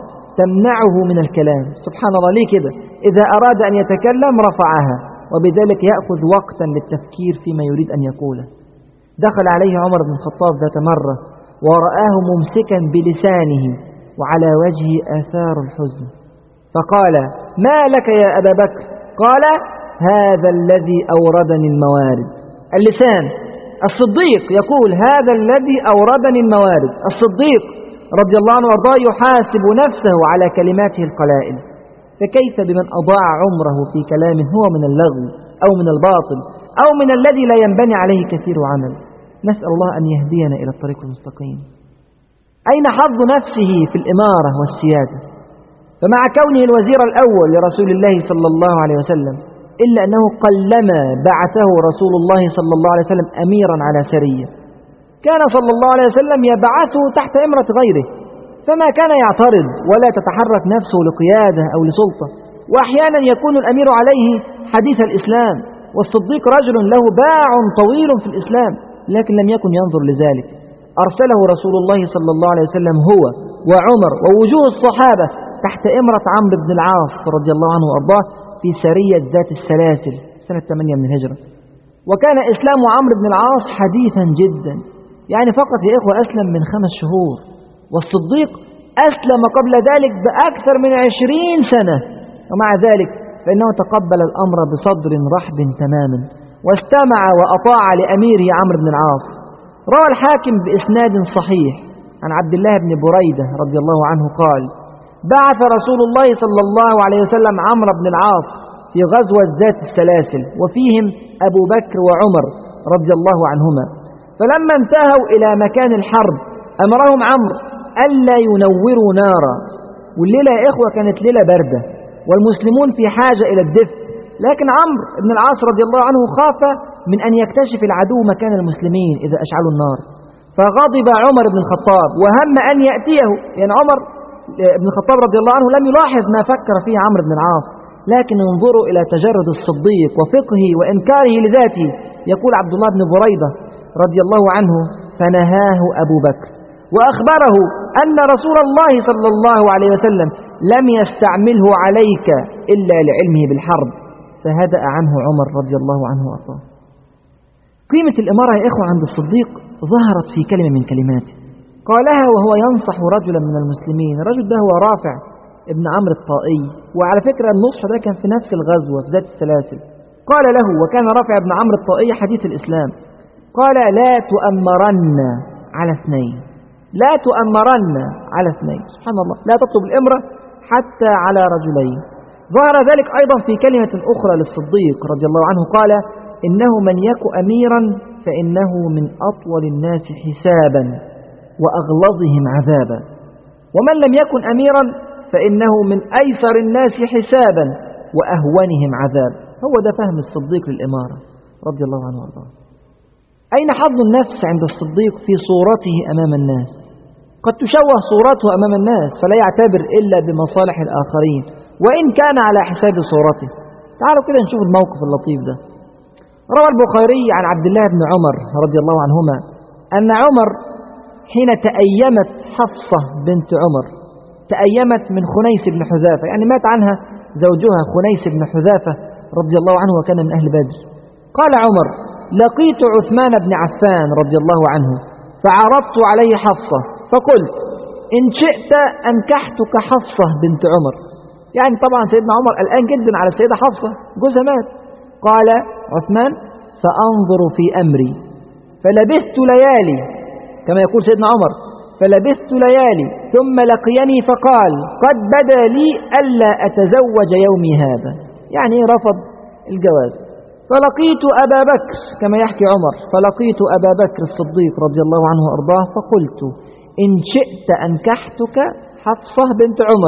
تمنعه من الكلام. سبحان الله، ليه كده؟ إذا أراد أن يتكلم رفعها، وبذلك يأخذ وقتا للتفكير فيما يريد أن يقوله. دخل عليه عمر بن الخطاب ذات مرة ورآه ممسكا بلسانه وعلى وجهه آثار الحزن، فقال: ما لك يا أبا بكر؟ قال: هذا الذي أوردني الموارد. اللسان. الصديق يقول: هذا الذي أوردني الموارد. الصديق رضي الله عنه وارضاه يحاسب نفسه على كلماته القلائل، فكيف بمن أضاع عمره في كلام هو من اللغو أو من الباطل أو من الذي لا ينبني عليه كثير عمل؟ نسأل الله أن يهدينا إلى الطريق المستقيم. أين حظ نفسه في الإمارة والسيادة؟ فمع كونه الوزير الأول لرسول الله صلى الله عليه وسلم، إلا أنه قلما بعثه رسول الله صلى الله عليه وسلم أميرا على سرية. كان صلى الله عليه وسلم يبعثه تحت إمرة غيره، فما كان يعترض ولا تتحرك نفسه لقيادة أو لسلطة. وأحيانا يكون الأمير عليه حديث الإسلام، والصديق رجل له باع طويل في الإسلام، لكن لم يكن ينظر لذلك. أرسله رسول الله صلى الله عليه وسلم هو وعمر ووجوه الصحابة تحت إمرة عمرو بن العاص رضي الله عنه وأرضاه في سرية ذات السلاسل سنة 8 من الهجرة. وكان إسلام عمرو بن العاص حديثا جدا، يعني فقط يا إخوة أسلم من 5 شهور، والصديق أسلم قبل ذلك بأكثر من 20 سنة، ومع ذلك فإنه تقبل الأمر بصدر رحب تماما، واستمع وأطاع لأميره عمرو بن العاص. روى الحاكم بإسناد صحيح عن عبد الله بن بريدة رضي الله عنه قال: بعث رسول الله صلى الله عليه وسلم عمرو بن العاص في غزوة ذات السلاسل، وفيهم أبو بكر وعمر رضي الله عنهما، فلما انتهوا إلى مكان الحرب أمرهم عمرو ألا ينوروا نارا. والليلة يا إخوة كانت ليلة باردة والمسلمون في حاجة إلى الدفء، لكن عمرو بن العاص رضي الله عنه خاف من أن يكتشف العدو مكان المسلمين إذا أشعلوا النار، فغضب عمر بن الخطاب وهم أن يأتيه، يعني عمر بن الخطاب رضي الله عنه لم يلاحظ ما فكر فيه عمرو بن العاص، لكن انظروا إلى تجرد الصديق وفقهه وإنكاره لذاته. يقول عبد الله بن بريدة رضي الله عنه: فنهاه أبو بكر وأخبره أن رسول الله صلى الله عليه وسلم لم يستعمله عليك إلا لعلمه بالحرب، فهدأ عنه عمر رضي الله عنه وأرضاه. قيمة الإمارة يا إخوة عند الصديق ظهرت في كلمة من كلماته قالها وهو ينصح رجلا من المسلمين. الرجل ده هو رافع ابن عمرو الطائي، وعلى فكرة النصح ده كان في نفس الغزوة في ذات السلاسل. قال له، وكان رافع ابن عمرو الطائي حديث الإسلام، قال: لا تؤمرن على اثنين، لا تؤمرن على اثنين. سبحان الله، لا تطلب الإمرة حتى على رجلين. ظهر ذلك أيضا في كلمة أخرى للصديق رضي الله عنه، قال: إنه من يك أميرا فإنه من أطول الناس حسابا وأغلظهم عذابا، ومن لم يكن أميرا فإنه من أيسر الناس حسابا وأهونهم عذابا. هو ده فهم الصديق للإمارة رضي الله عنه وارضاه. أين حظ النفس عند الصديق في صورته أمام الناس؟ قد تشوه صورته أمام الناس فلا يعتبر إلا بمصالح الآخرين وإن كان على حساب صورته. تعالوا كده نشوف الموقف اللطيف ده. روى البخاري عن عبد الله بن عمر رضي الله عنهما أن عمر حين تأيمت حفصة بنت عمر، تأيمت من خنيس بن حذافة، يعني مات عنها زوجها خنيس بن حذافة رضي الله عنه وكان من أهل بدر. قال عمر: لقيت عثمان بن عفان رضي الله عنه فعرضت عليه حفصة فقلت: إن شئت أنكحتك حفصة بنت عمر. يعني طبعا سيدنا عمر قلقان جدا على السيدة حفصة، جوزها مات. قال عثمان: فأنظر في أمري، فلبثت ليالي، كما يقول سيدنا عمر: فلبثت ليالي ثم لقيني فقال: قد بدا لي ألا أتزوج يومي هذا، يعني رفض الجواز. فلقيت أبا بكر، كما يحكي عمر، فلقيت أبا بكر الصديق رضي الله عنه وأرضاه فقلت: إن شئت أنكحتك حفصة بنت عمر.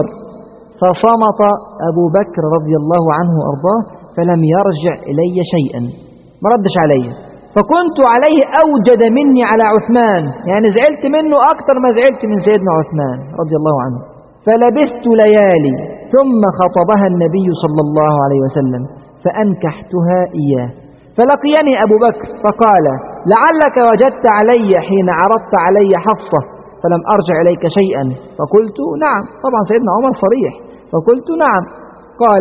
فصمت أبو بكر رضي الله عنه وأرضاه فلم يرجع إلي شيئا، ما ردش علي. فكنت عليه أوجد مني على عثمان، يعني زعلت منه أكتر ما زعلت من سيدنا عثمان رضي الله عنه. فلبثت ليالي ثم خطبها النبي صلى الله عليه وسلم فأنكحتها إياه. فلقيني أبو بكر فقال: لعلك وجدت علي حين عرضت علي حفصة فلم أرجع إليك شيئا. فقلت: نعم. طبعا سيدنا عمر صريح، فقلت: نعم. قال: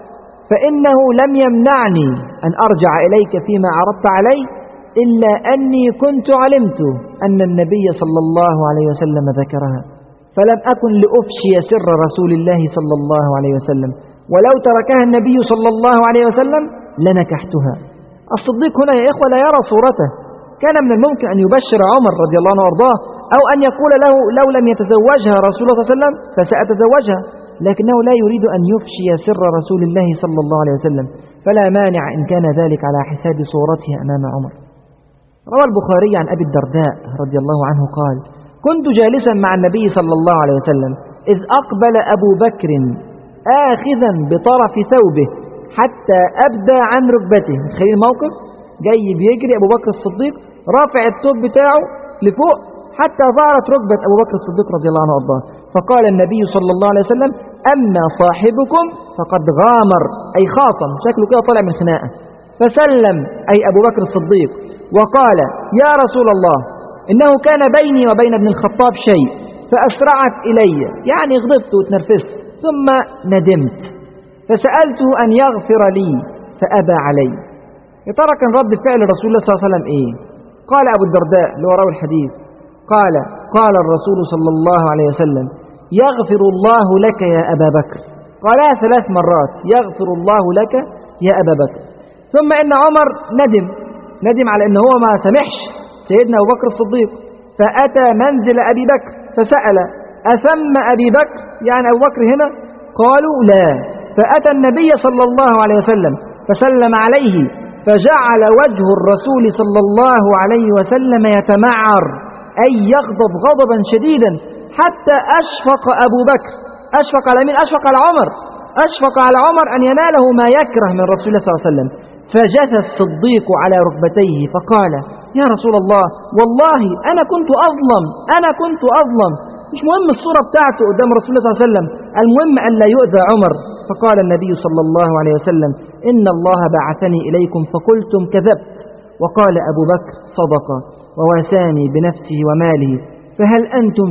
فإنه لم يمنعني أن أرجع إليك فيما عرضت علي إلا أني كنت علمت أن النبي صلى الله عليه وسلم ذكرها، فلم أكن لأفشي سر رسول الله صلى الله عليه وسلم، ولو تركها النبي صلى الله عليه وسلم لنكحتها. الصديق هنا يا إخوة لا يرى صورته. كان من الممكن أن يبشر عمر رضي الله عنه وارضاه أو أن يقول له: لو لم يتزوجها رسول الله صلى الله عليه وسلم فسأتزوجها، لكنه لا يريد أن يفشي سر رسول الله صلى الله عليه وسلم، فلا مانع إن كان ذلك على حساب صورته أمام عمر. روى البخاري عن أبي الدرداء رضي الله عنه قال: كنت جالسا مع النبي صلى الله عليه وسلم إذ أقبل أبو بكر آخذا بطرف ثوبه حتى أبدى عن ركبته. تخيل الموقف، جاي بيجري أبو بكر الصديق رافع الثوب بتاعه لفوق حتى ظهرت ركبة أبو بكر الصديق رضي الله عنه وارضاه. فقال النبي صلى الله عليه وسلم: أما صاحبكم فقد غامر، أي خاصم، شكله كده طالع من خناقة. فسلم، أي أبو بكر الصديق، وقال: يا رسول الله، إنه كان بيني وبين ابن الخطاب شيء فأسرعت إلي، يعني غضبت وتنرفزت ثم ندمت، فسألته أن يغفر لي فأبى علي. يا ترى كان رد فعل رسول الله صلى الله عليه وسلم إيه؟ قال أبو الدرداء اللي هو راوي الحديث، قال: قال الرسول صلى الله عليه وسلم: يغفر الله لك يا أبا بكر. قالها 3 مرات: يغفر الله لك يا أبا بكر. ثم إن عمر ندم على إن هو ما سمحش سيدنا أبو بكر الصديق، فأتى منزل أبي بكر فسأل: أثم أبي بكر؟ يعني أبو بكر هنا؟ قالوا: لا. فأتى النبي صلى الله عليه وسلم فسلم عليه، فجعل وجه الرسول صلى الله عليه وسلم يتمعر، أي يغضب غضبا شديدا، حتى أشفق أبو بكر. أشفق على مين؟ أشفق على عمر. أشفق على عمر أن يناله ما يكره من رسول الله صلى الله عليه وسلم. فجثى الصديق على ركبتيه فقال: يا رسول الله، والله أنا كنت أظلم. مش مهم الصورة بتاعته قدام رسول الله صلى الله عليه وسلم، المهم أن لا يؤذى عمر. فقال النبي صلى الله عليه وسلم: إن الله بعثني إليكم فقلتم كذبت. وقال أبو بكر: صدق، وواساني بنفسه وماله، فهل أنتم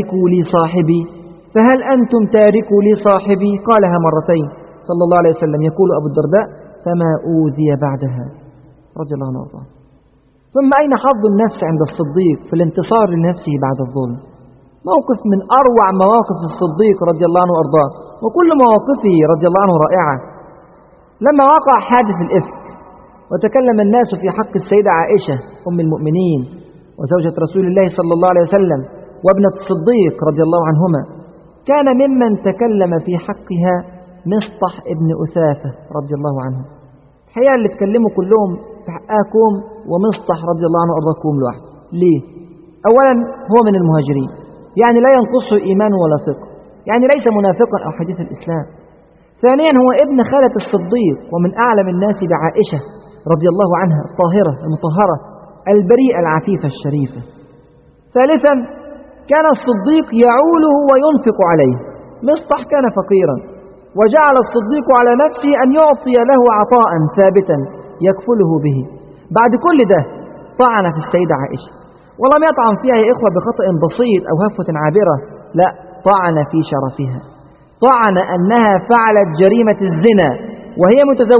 تاركوا لي صاحبي؟ قالها مرتين صلى الله عليه وسلم. يقول أبو الدرداء: فما أوذي بعدها، رضي الله عنه. ثم أين حظ النفس عند الصديق في الانتصار لنفسه بعد الظلم؟ موقف من أروع مواقف الصديق رضي الله عنه وأرضاه، وكل مواقفه رضي الله عنه رائعة. لما وقع حادث الإفك وتكلم الناس في حق السيدة عائشة أم المؤمنين وزوجة رسول الله صلى الله عليه وسلم وابنة الصديق رضي الله عنهما، كان ممن تكلم في حقها مصطح ابن أثاثة رضي الله عنه. الحقيقة اللي تكلموا كلهم في حقها كوم، ومصطح رضي الله عنه وأرضاه كوم لوحده. ليه؟ أولا هو من المهاجرين، يعني لا ينقصه إيمان ولا ثقة، يعني ليس منافقا أو حديث الإسلام. ثانيا هو ابن خالة الصديق ومن أعلم الناس بعائشة رضي الله عنها الطاهرة المطهرة البريئة العفيفة الشريفة. ثالثا كان الصديق يعوله وينفق عليه. مصطح كان فقيرا، وجعل الصديق على نفسه أن يعطي له عطاء ثابتا يكفله به. بعد كل ده طعن في السيدة عائشة، ولم يطعن فيها يا إخوة بخطأ بسيط أو هفوة عابرة، لا، طعن في شرفها، طعن أنها فعلت جريمة الزنا وهي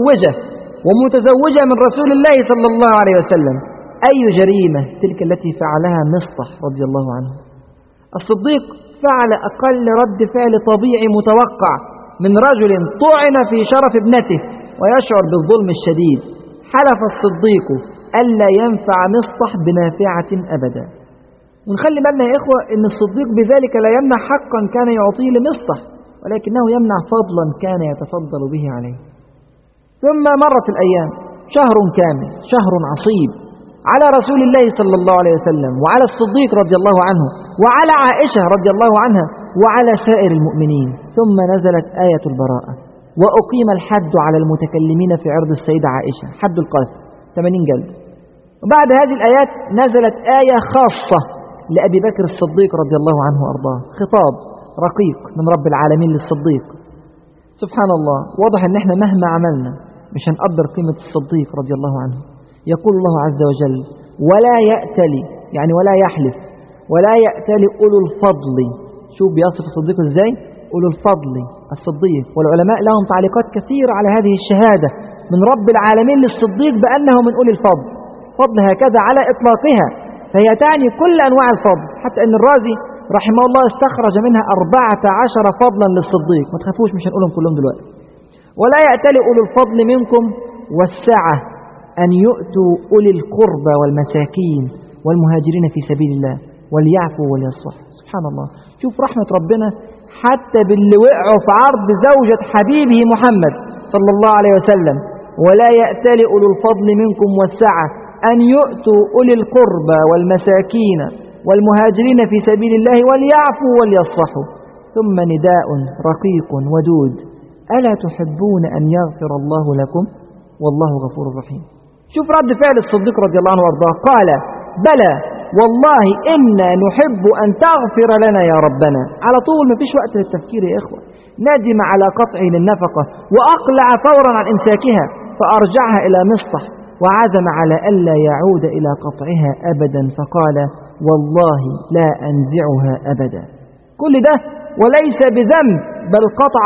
متزوجة من رسول الله صلى الله عليه وسلم. أي جريمة تلك التي فعلها مصطح رضي الله عنه؟ الصديق فعل أقل رد فعل طبيعي متوقع من رجل طعن في شرف ابنته ويشعر بالظلم الشديد. حلف الصديق ألا ينفع مصطح بنافعة أبدا. ونخلي بالنا يا إخوة أن الصديق بذلك لا يمنع حقا كان يعطيه لمصطح، ولكنه يمنع فضلا كان يتفضل به عليه. ثم مرت الأيام، شهر كامل، شهر عصيب على رسول الله صلى الله عليه وسلم وعلى الصديق رضي الله عنه وعلى عائشة رضي الله عنها وعلى سائر المؤمنين. ثم نزلت آية البراءة: وأقيم الحد على المتكلمين في عرض السيدة عائشة، حد القذف 80 جلد. وبعد هذه الآيات نزلت آية خاصة لأبي بكر الصديق رضي الله عنه وأرضاه، خطاب رقيق من رب العالمين للصديق. سبحان الله، واضح أن احنا مهما عملنا مش هنقدر قيمة الصديق رضي الله عنه. يقول الله عز وجل: ولا يأتلي، يعني ولا يحلف، ولا يأتلي أولو الفضل. شوف بيصف الصديق ازاي؟ أولو الفضل الصديق. والعلماء لهم تعليقات كثيرة على هذه الشهادة من رب العالمين للصديق بأنه من أولي الفضل. فضل هكذا على إطلاقها، فهي تعني كل أنواع الفضل، حتى أن الرازي رحمه الله استخرج منها 14 فضلا للصديق. ما تخافوش مش هنقولهم كلهم دلوقتي. ولا يأتلي أولو الفضل منكم والسعة أن يؤتوا أولي القربى والمساكين والمهاجرين في سبيل الله وليعفوا وليصفحوا. سبحان الله، شوف رحمة ربنا حتى باللي وقعوا في عرض زوجة حبيبه محمد صلى الله عليه وسلم. ولا يأتلي أولو الفضل منكم والسعة أن يؤتوا أولي القربى والمساكين والمهاجرين في سبيل الله وليعفوا وليصفحوا. ثم نداء رقيق ودود: ألا تحبون أن يغفر الله لكم والله غفور رحيم. شوف رد فعل الصديق رضي الله عنه وارضاه، قال: بلى والله إنا نحب أن تغفر لنا يا ربنا. على طول مفيش وقت للتفكير يا إخوة. ندم على قطعه للنفقة وأقلع فورا عن إمساكها، فأرجعها إلى مصطح وعزم على ألا يعود إلى قطعها أبدا، فقال: والله لا أنزعها أبدا. كل ده وليس بذنب، بل قطع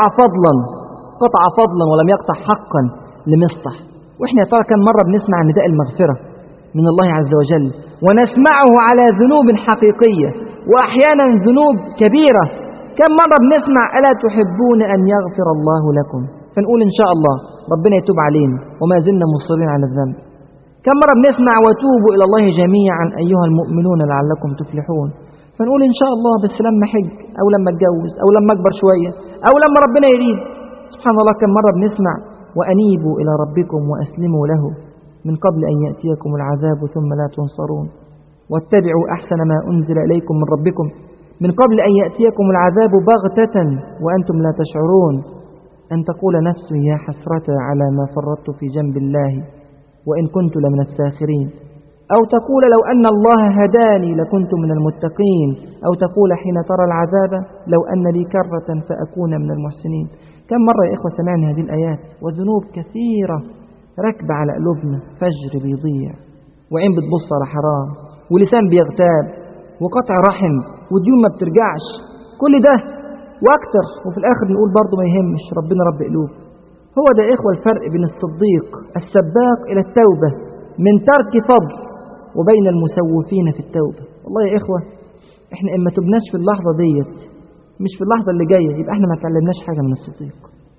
فضلا ولم يقطع حقا لمصطح. وإحنا ترى كم مرة بنسمع نداء المغفرة من الله عز وجل ونسمعه على ذنوب حقيقية، وأحيانا ذنوب كبيرة. كم مرة بنسمع ألا تحبون أن يغفر الله لكم، فنقول إن شاء الله ربنا يتوب علينا وما زلنا مصرين على الذنب. كم مرة بنسمع وتوبوا إلى الله جميعا أيها المؤمنون لعلكم تفلحون، فنقول إن شاء الله بس لما حج أو لما اتجوز أو لما أكبر شوية أو لما ربنا يريد. سبحان الله، كم مرة بنسمع وأنيبوا إلى ربكم وأسلموا له من قبل أن يأتيكم العذاب ثم لا تنصرون، واتبعوا أحسن ما أنزل إليكم من ربكم من قبل أن يأتيكم العذاب بغتة وأنتم لا تشعرون، أن تقول نفس يا حسرة على ما فرطت في جنب الله وإن كنت لمن الساخرين، أو تقول لو أن الله هداني لكنت من المتقين، أو تقول حين ترى العذاب لو أن لي كرة فأكون من المحسنين. كم مرة يا إخوة سمعنا هذه الآيات وذنوب كثيرة ركب على قلوبنا، فجر بيضيع وعين بتبص على حرام ولسان بيغتاب وقطع رحم وديون ما بترجعش، كل ده وأكتر، وفي الآخر نقول برضو ما يهمش ربنا رب قلوب. هو ده يا إخوة الفرق بين الصديق السباق إلى التوبة من ترك فضل وبين المسوفين في التوبة. والله يا إخوة إحنا إما تبناش في اللحظة ديت مش في اللحظة اللي جاية يبقى إحنا ما تعلمناش حاجة من الصديق.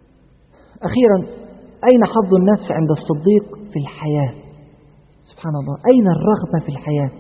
أخيرا، أين حظ النفس عند الصديق في الحياة؟ سبحان الله، أين الرغبة في الحياة؟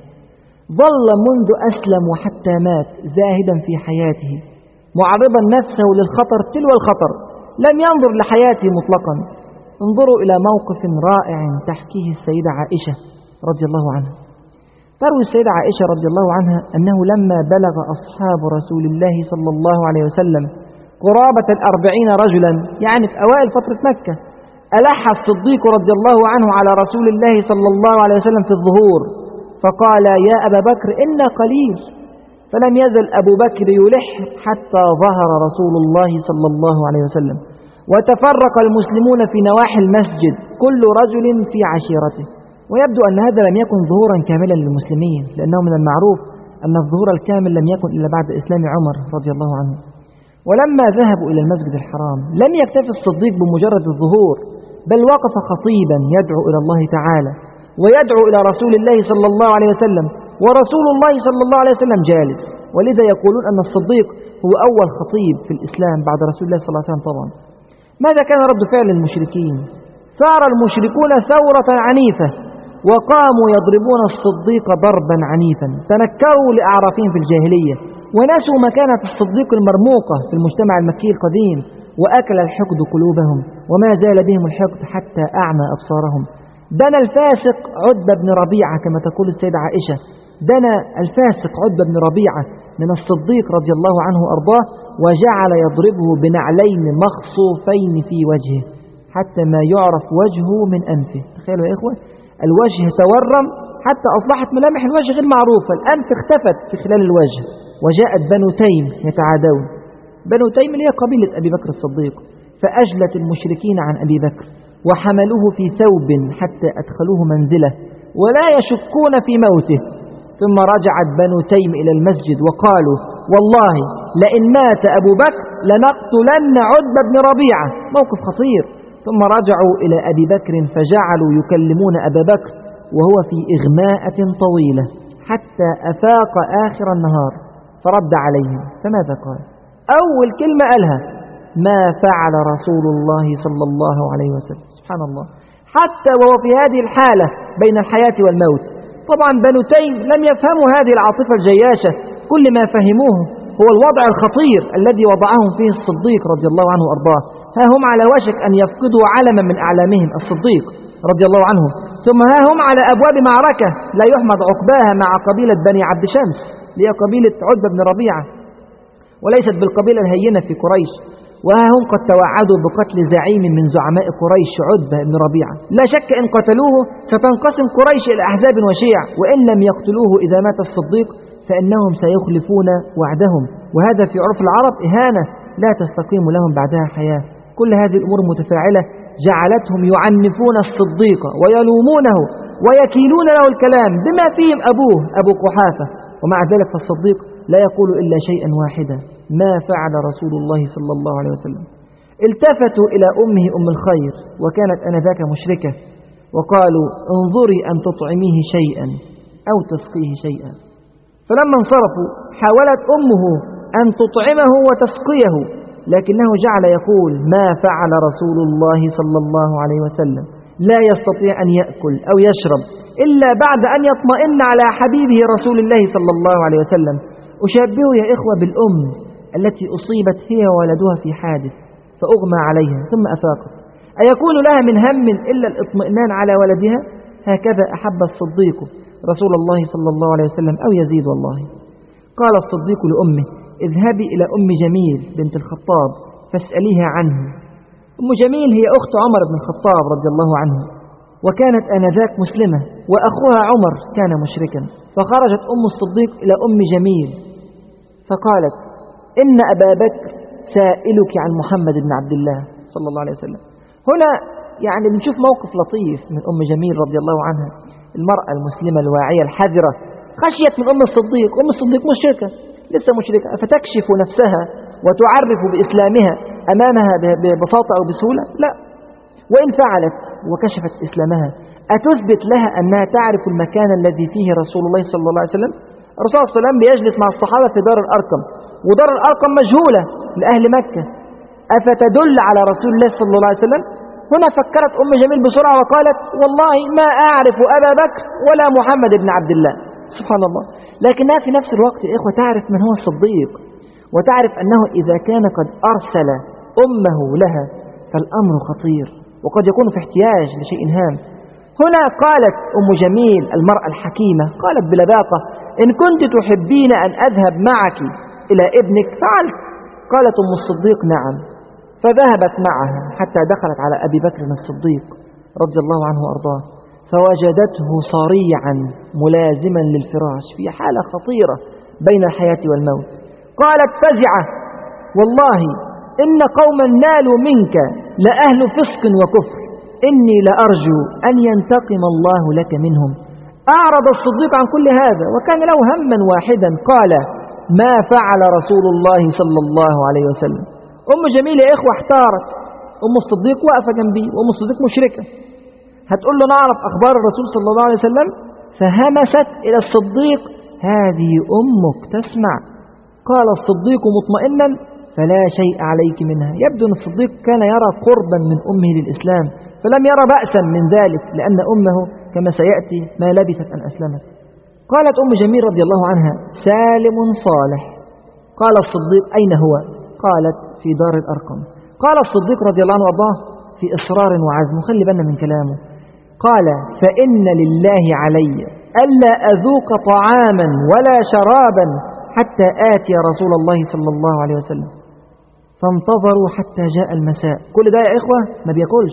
ظل منذ أسلم وحتى مات زاهدا في حياته معرضا نفسه للخطر تلو الخطر، لم ينظر لحياته مطلقا. انظروا إلى موقف رائع تحكيه السيدة عائشة رضي الله عنها. تروي السيدة عائشة رضي الله عنها أنه لما بلغ أصحاب رسول الله صلى الله عليه وسلم قرابة 40 رجلا، يعني في أوائل فترة مكة، ألح الصديق رضي الله عنه على رسول الله صلى الله عليه وسلم في الظهور فقال يا أبا بكر إنا قليل، فلم يزل أبو بكر يلح حتى ظهر رسول الله صلى الله عليه وسلم، وتفرق المسلمون في نواحي المسجد كل رجل في عشيرته. ويبدو أن هذا لم يكن ظهورا كاملا للمسلمين، لأنه من المعروف أن الظهور الكامل لم يكن إلا بعد إسلام عمر رضي الله عنه. ولما ذهبوا إلى المسجد الحرام لم يكتفي الصديق بمجرد الظهور، بل وقف خطيبا يدعو إلى الله تعالى ويدعو إلى رسول الله صلى الله عليه وسلم، ورسول الله صلى الله عليه وسلم جالس. ولذا يقولون أن الصديق هو أول خطيب في الإسلام بعد رسول الله صلى الله عليه وسلم. طبعا ماذا كان رد فعل المشركين؟ ثار المشركون ثورة عنيفة وقاموا يضربون الصديق ضربا عنيفا، تنكروا لأعرافهم في الجاهلية ونسوا مكانة الصديق المرموقة في المجتمع المكي القديم، وأكل الحقد قلوبهم وما زال بهم الحقد حتى أعمى أبصارهم. دنا الفاسق عتبة بن ربيعة كما تقول السيدة عائشة، دنا الفاسق عتبة بن ربيعة من الصديق رضي الله عنه وأرضاه وجعل يضربه بنعلين مخصوفين في وجهه حتى ما يعرف وجهه من أنفه. تخيلوا يا إخوة، الوجه تورم حتى أصبحت ملامح الوجه غير معروفة، الأنف اختفت في خلال الوجه. وجاءت بنو تيم يتعادون، بنو تيم اللي هي قبيلة أبي بكر الصديق، فأجلت المشركين عن أبي بكر وحملوه في ثوب حتى أدخلوه منزله ولا يشكون في موته. ثم رجعت بنو تيم إلى المسجد وقالوا والله لئن مات أبو بكر لنقتلن عتبة بن ربيعة، موقف خطير. ثم رجعوا إلى أبي بكر فجعلوا يكلمون أبا بكر وهو في إغماءة طويلة حتى أفاق آخر النهار، فرد عليهم فماذا قال؟ أول كلمة قالها ما فعل رسول الله صلى الله عليه وسلم. سبحان الله، حتى وهو في هذه الحالة بين الحياة والموت. طبعا بنو تيم لم يفهموا هذه العاطفة الجياشة، كل ما فهموه هو الوضع الخطير الذي وضعهم فيه الصديق رضي الله عنه وأرضاه. ها هم على وشك أن يفقدوا علما من أعلامهم الصديق رضي الله عنه، ثم ها هم على أبواب معركة لا يحمد عقباها مع قبيلة بني عبد شمس، اللي هي قبيلة عتبة بن ربيعة وليست بالقبيلة الهينة في قريش. وها هم قد توعدوا بقتل زعيم من زعماء قريش عتبة بن ربيعة، لا شك إن قتلوه ستنقسم قريش إلى أحزاب وشيع، وإن لم يقتلوه إذا مات الصديق فإنهم سيخلفون وعدهم، وهذا في عرف العرب إهانة لا تستقيم لهم بعدها حياة. كل هذه الأمور متفاعلة جعلتهم يعنفون الصديق ويلومونه ويكيلون له الكلام بما فيهم أبوه أبو قحافة، ومع ذلك فالصديق لا يقول إلا شيئا واحدا ما فعل رسول الله صلى الله عليه وسلم. التفتوا إلى أمه أم الخير وكانت آنذاك مشركة وقالوا انظري أن تطعميه شيئا أو تسقيه شيئا، فلما انصرفوا حاولت أمه أن تطعمه وتسقيه، لكنه جعل يقول: ما فعل رسول الله صلى الله عليه وسلم، لا يستطيع أن يأكل أو يشرب إلا بعد أن يطمئن على حبيبه رسول الله صلى الله عليه وسلم. أشابه يا إخوة بالأم التي أصيبت هي وولدها في حادث فأغمى عليها ثم أفاقت، أيكون لها من هم إلا الاطمئنان على ولدها؟ هكذا أحب الصديق رسول الله صلى الله عليه وسلم، أو يزيد والله. قال الصديق لأمه: اذهبي إلى أم جميل بنت الخطاب فاسأليها عنه. أم جميل هي أخت عمر بن الخطاب رضي الله عنه، وكانت آنذاك مسلمة، وأخوها عمر كان مشركا. فخرجت أم الصديق إلى أم جميل فقالت: إن أبا بكر سائلك عن محمد بن عبد الله صلى الله عليه وسلم. هنا يعني بنشوف موقف لطيف من أم جميل رضي الله عنها، المرأة المسلمة الواعية الحذرة، خشيت من أم الصديق. أم الصديق مشركة، لسه مشركة، فتكشف نفسها وتعرف بإسلامها أمامها ببساطة أو بسهولة؟ لا. وإن فعلت وكشفت إسلامها، أتثبت لها أنها تعرف المكان الذي فيه رسول الله صلى الله عليه وسلم؟ الرسول صلى الله عليه وسلم بيجلس مع الصحابة في دار الأرقم، ودار الأرقم مجهولة لأهل مكة، أفتدل على رسول الله صلى الله عليه وسلم؟ هنا فكرت أم جميل بسرعة وقالت: والله ما أعرف أبا بكر ولا محمد بن عبد الله. سبحان الله. لكنها في نفس الوقت يا إخوة تعرف من هو الصديق، وتعرف أنه إذا كان قد أرسل أمه لها فالأمر خطير، وقد يكون في احتياج لشيء هام. هنا قالت أم جميل المرأة الحكيمة، قالت بلباقة: إن كنت تحبين أن أذهب معك إلى ابنك فعلت. قالت أم الصديق: نعم. فذهبت معها حتى دخلت على أبي بكر الصديق رضي الله عنه وأرضاه، فوجدته صريعا ملازما للفراش في حالة خطيرة بين الحياة والموت. قالت فزعة: والله إن قوما نالوا منك لأهل فسق وكفر، إني لأرجو أن ينتقم الله لك منهم. أعرض الصديق عن كل هذا وكان له هما واحدا، قال: ما فعل رسول الله صلى الله عليه وسلم. أم جميل يا إخوة احتارت، أم الصديق واقفة جنبي وأم الصديق مشركة، هتقول له نعرف أخبار الرسول صلى الله عليه وسلم؟ فهمست إلى الصديق: هذه أمك تسمع. قال الصديق مطمئنا: فلا شيء عليك منها. يبدو أن الصديق كان يرى قربا من أمه للإسلام، فلم يرى بأسا من ذلك، لأن أمه كما سيأتي ما لبثت أن أسلمت. قالت أم جميل رضي الله عنها: سالم صالح. قال الصديق: أين هو؟ قالت: في دار الأرقم. قال الصديق رضي الله عنه وأرضاه في إصرار وعزم، خلي بالنا من كلامه، قال: فإن لله علي ألا أذوق طعاما ولا شرابا حتى آتي رسول الله صلى الله عليه وسلم. فانتظروا حتى جاء المساء. كل ده يا إخوة ما بيأكلش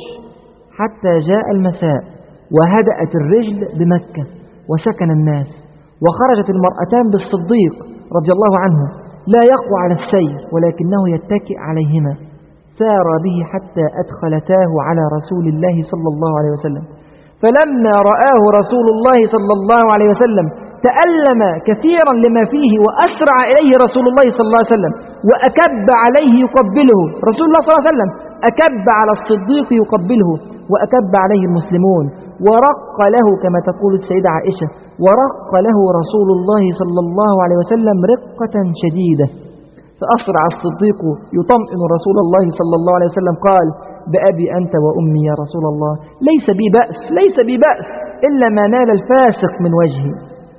حتى جاء المساء، وهدأت الرجل بمكة وسكن الناس، وخرجت المرأتان بالصديق رضي الله عنه لا يقوى على السير ولكنه يتكئ عليهما، سار به حتى أدخلتاه على رسول الله صلى الله عليه وسلم. فلما رآه رسول الله صلى الله عليه وسلم تألم كثيرا لما فيه، وأسرع إليه رسول الله صلى الله عليه وسلم وأكب عليه يقبله. رسول الله صلى الله عليه وسلم أكب على الصديق يقبله، وأكب عليه المسلمون، ورق له كما تقول السيدة عائشة، ورق له رسول الله صلى الله عليه وسلم رقة شديدة. فأسرع الصديق يطمئن رسول الله صلى الله عليه وسلم، قال: بأبي أنت وأمي يا رسول الله، ليس بي بأس، ليس بي بأس إلا ما نال الفاسق من وجهي.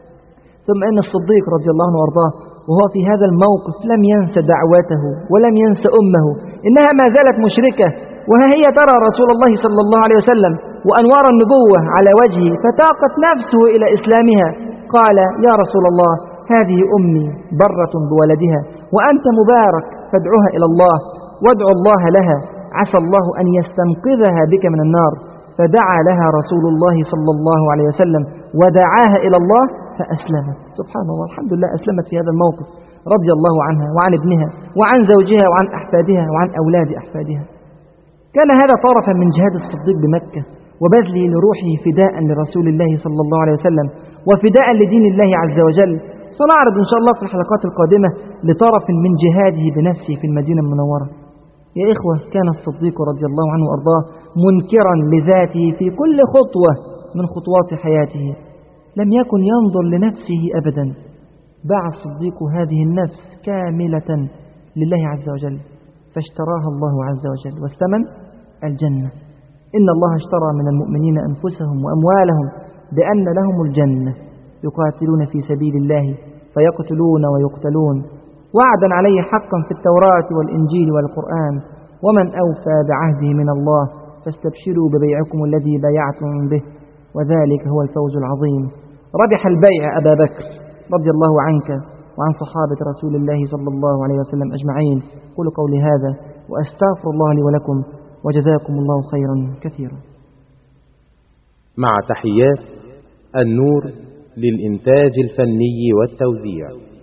ثم إن الصديق رضي الله عنه وارضاه وهو في هذا الموقف لم ينسى دعوته ولم ينسى أمه، إنها ما زالت مشركة، وها هي ترى رسول الله صلى الله عليه وسلم وأنوار النبوة على وجهه، فتاقت نفسه إلى إسلامها. قال: يا رسول الله، هذه أمي برة بولدها وأنت مبارك، فادعوها إلى الله وادعو الله لها، عسى الله أن يستنقذها بك من النار. فدعا لها رسول الله صلى الله عليه وسلم ودعاها إلى الله فأسلمت. سبحان الله، الحمد لله أسلمت في هذا الموقف رضي الله عنها وعن ابنها وعن زوجها وعن أحفادها وعن أولاد أحفادها. كان هذا طرفا من جهاد الصديق بمكة وبذله لروحه فداء لرسول الله صلى الله عليه وسلم وفداء لدين الله عز وجل. سنعرض إن شاء الله في الحلقات القادمة لطرف من جهاده بنفسه في المدينة المنورة. يا إخوة، كان الصديق رضي الله عنه وأرضاه منكرا لذاته في كل خطوة من خطوات حياته، لم يكن ينظر لنفسه أبدا، باع الصديق هذه النفس كاملة لله عز وجل فاشتراها الله عز وجل، والثمن الجنة. إن الله اشترى من المؤمنين أنفسهم وأموالهم بأن لهم الجنة يقاتلون في سبيل الله فيقتلون ويقتلون، وعدا عليه حقا في التوراة والإنجيل والقرآن، ومن أوفى بعهده من الله فاستبشروا ببيعكم الذي بايعتم به وذلك هو الفوز العظيم. ربح البيع أبا بكر رضي الله عنك وعن صحابة رسول الله صلى الله عليه وسلم أجمعين. قولوا قولي هذا وأستغفر الله لي ولكم، وجزاكم الله خيرا كثيرا. مع تحيات النور للإنتاج الفني والتوزيع.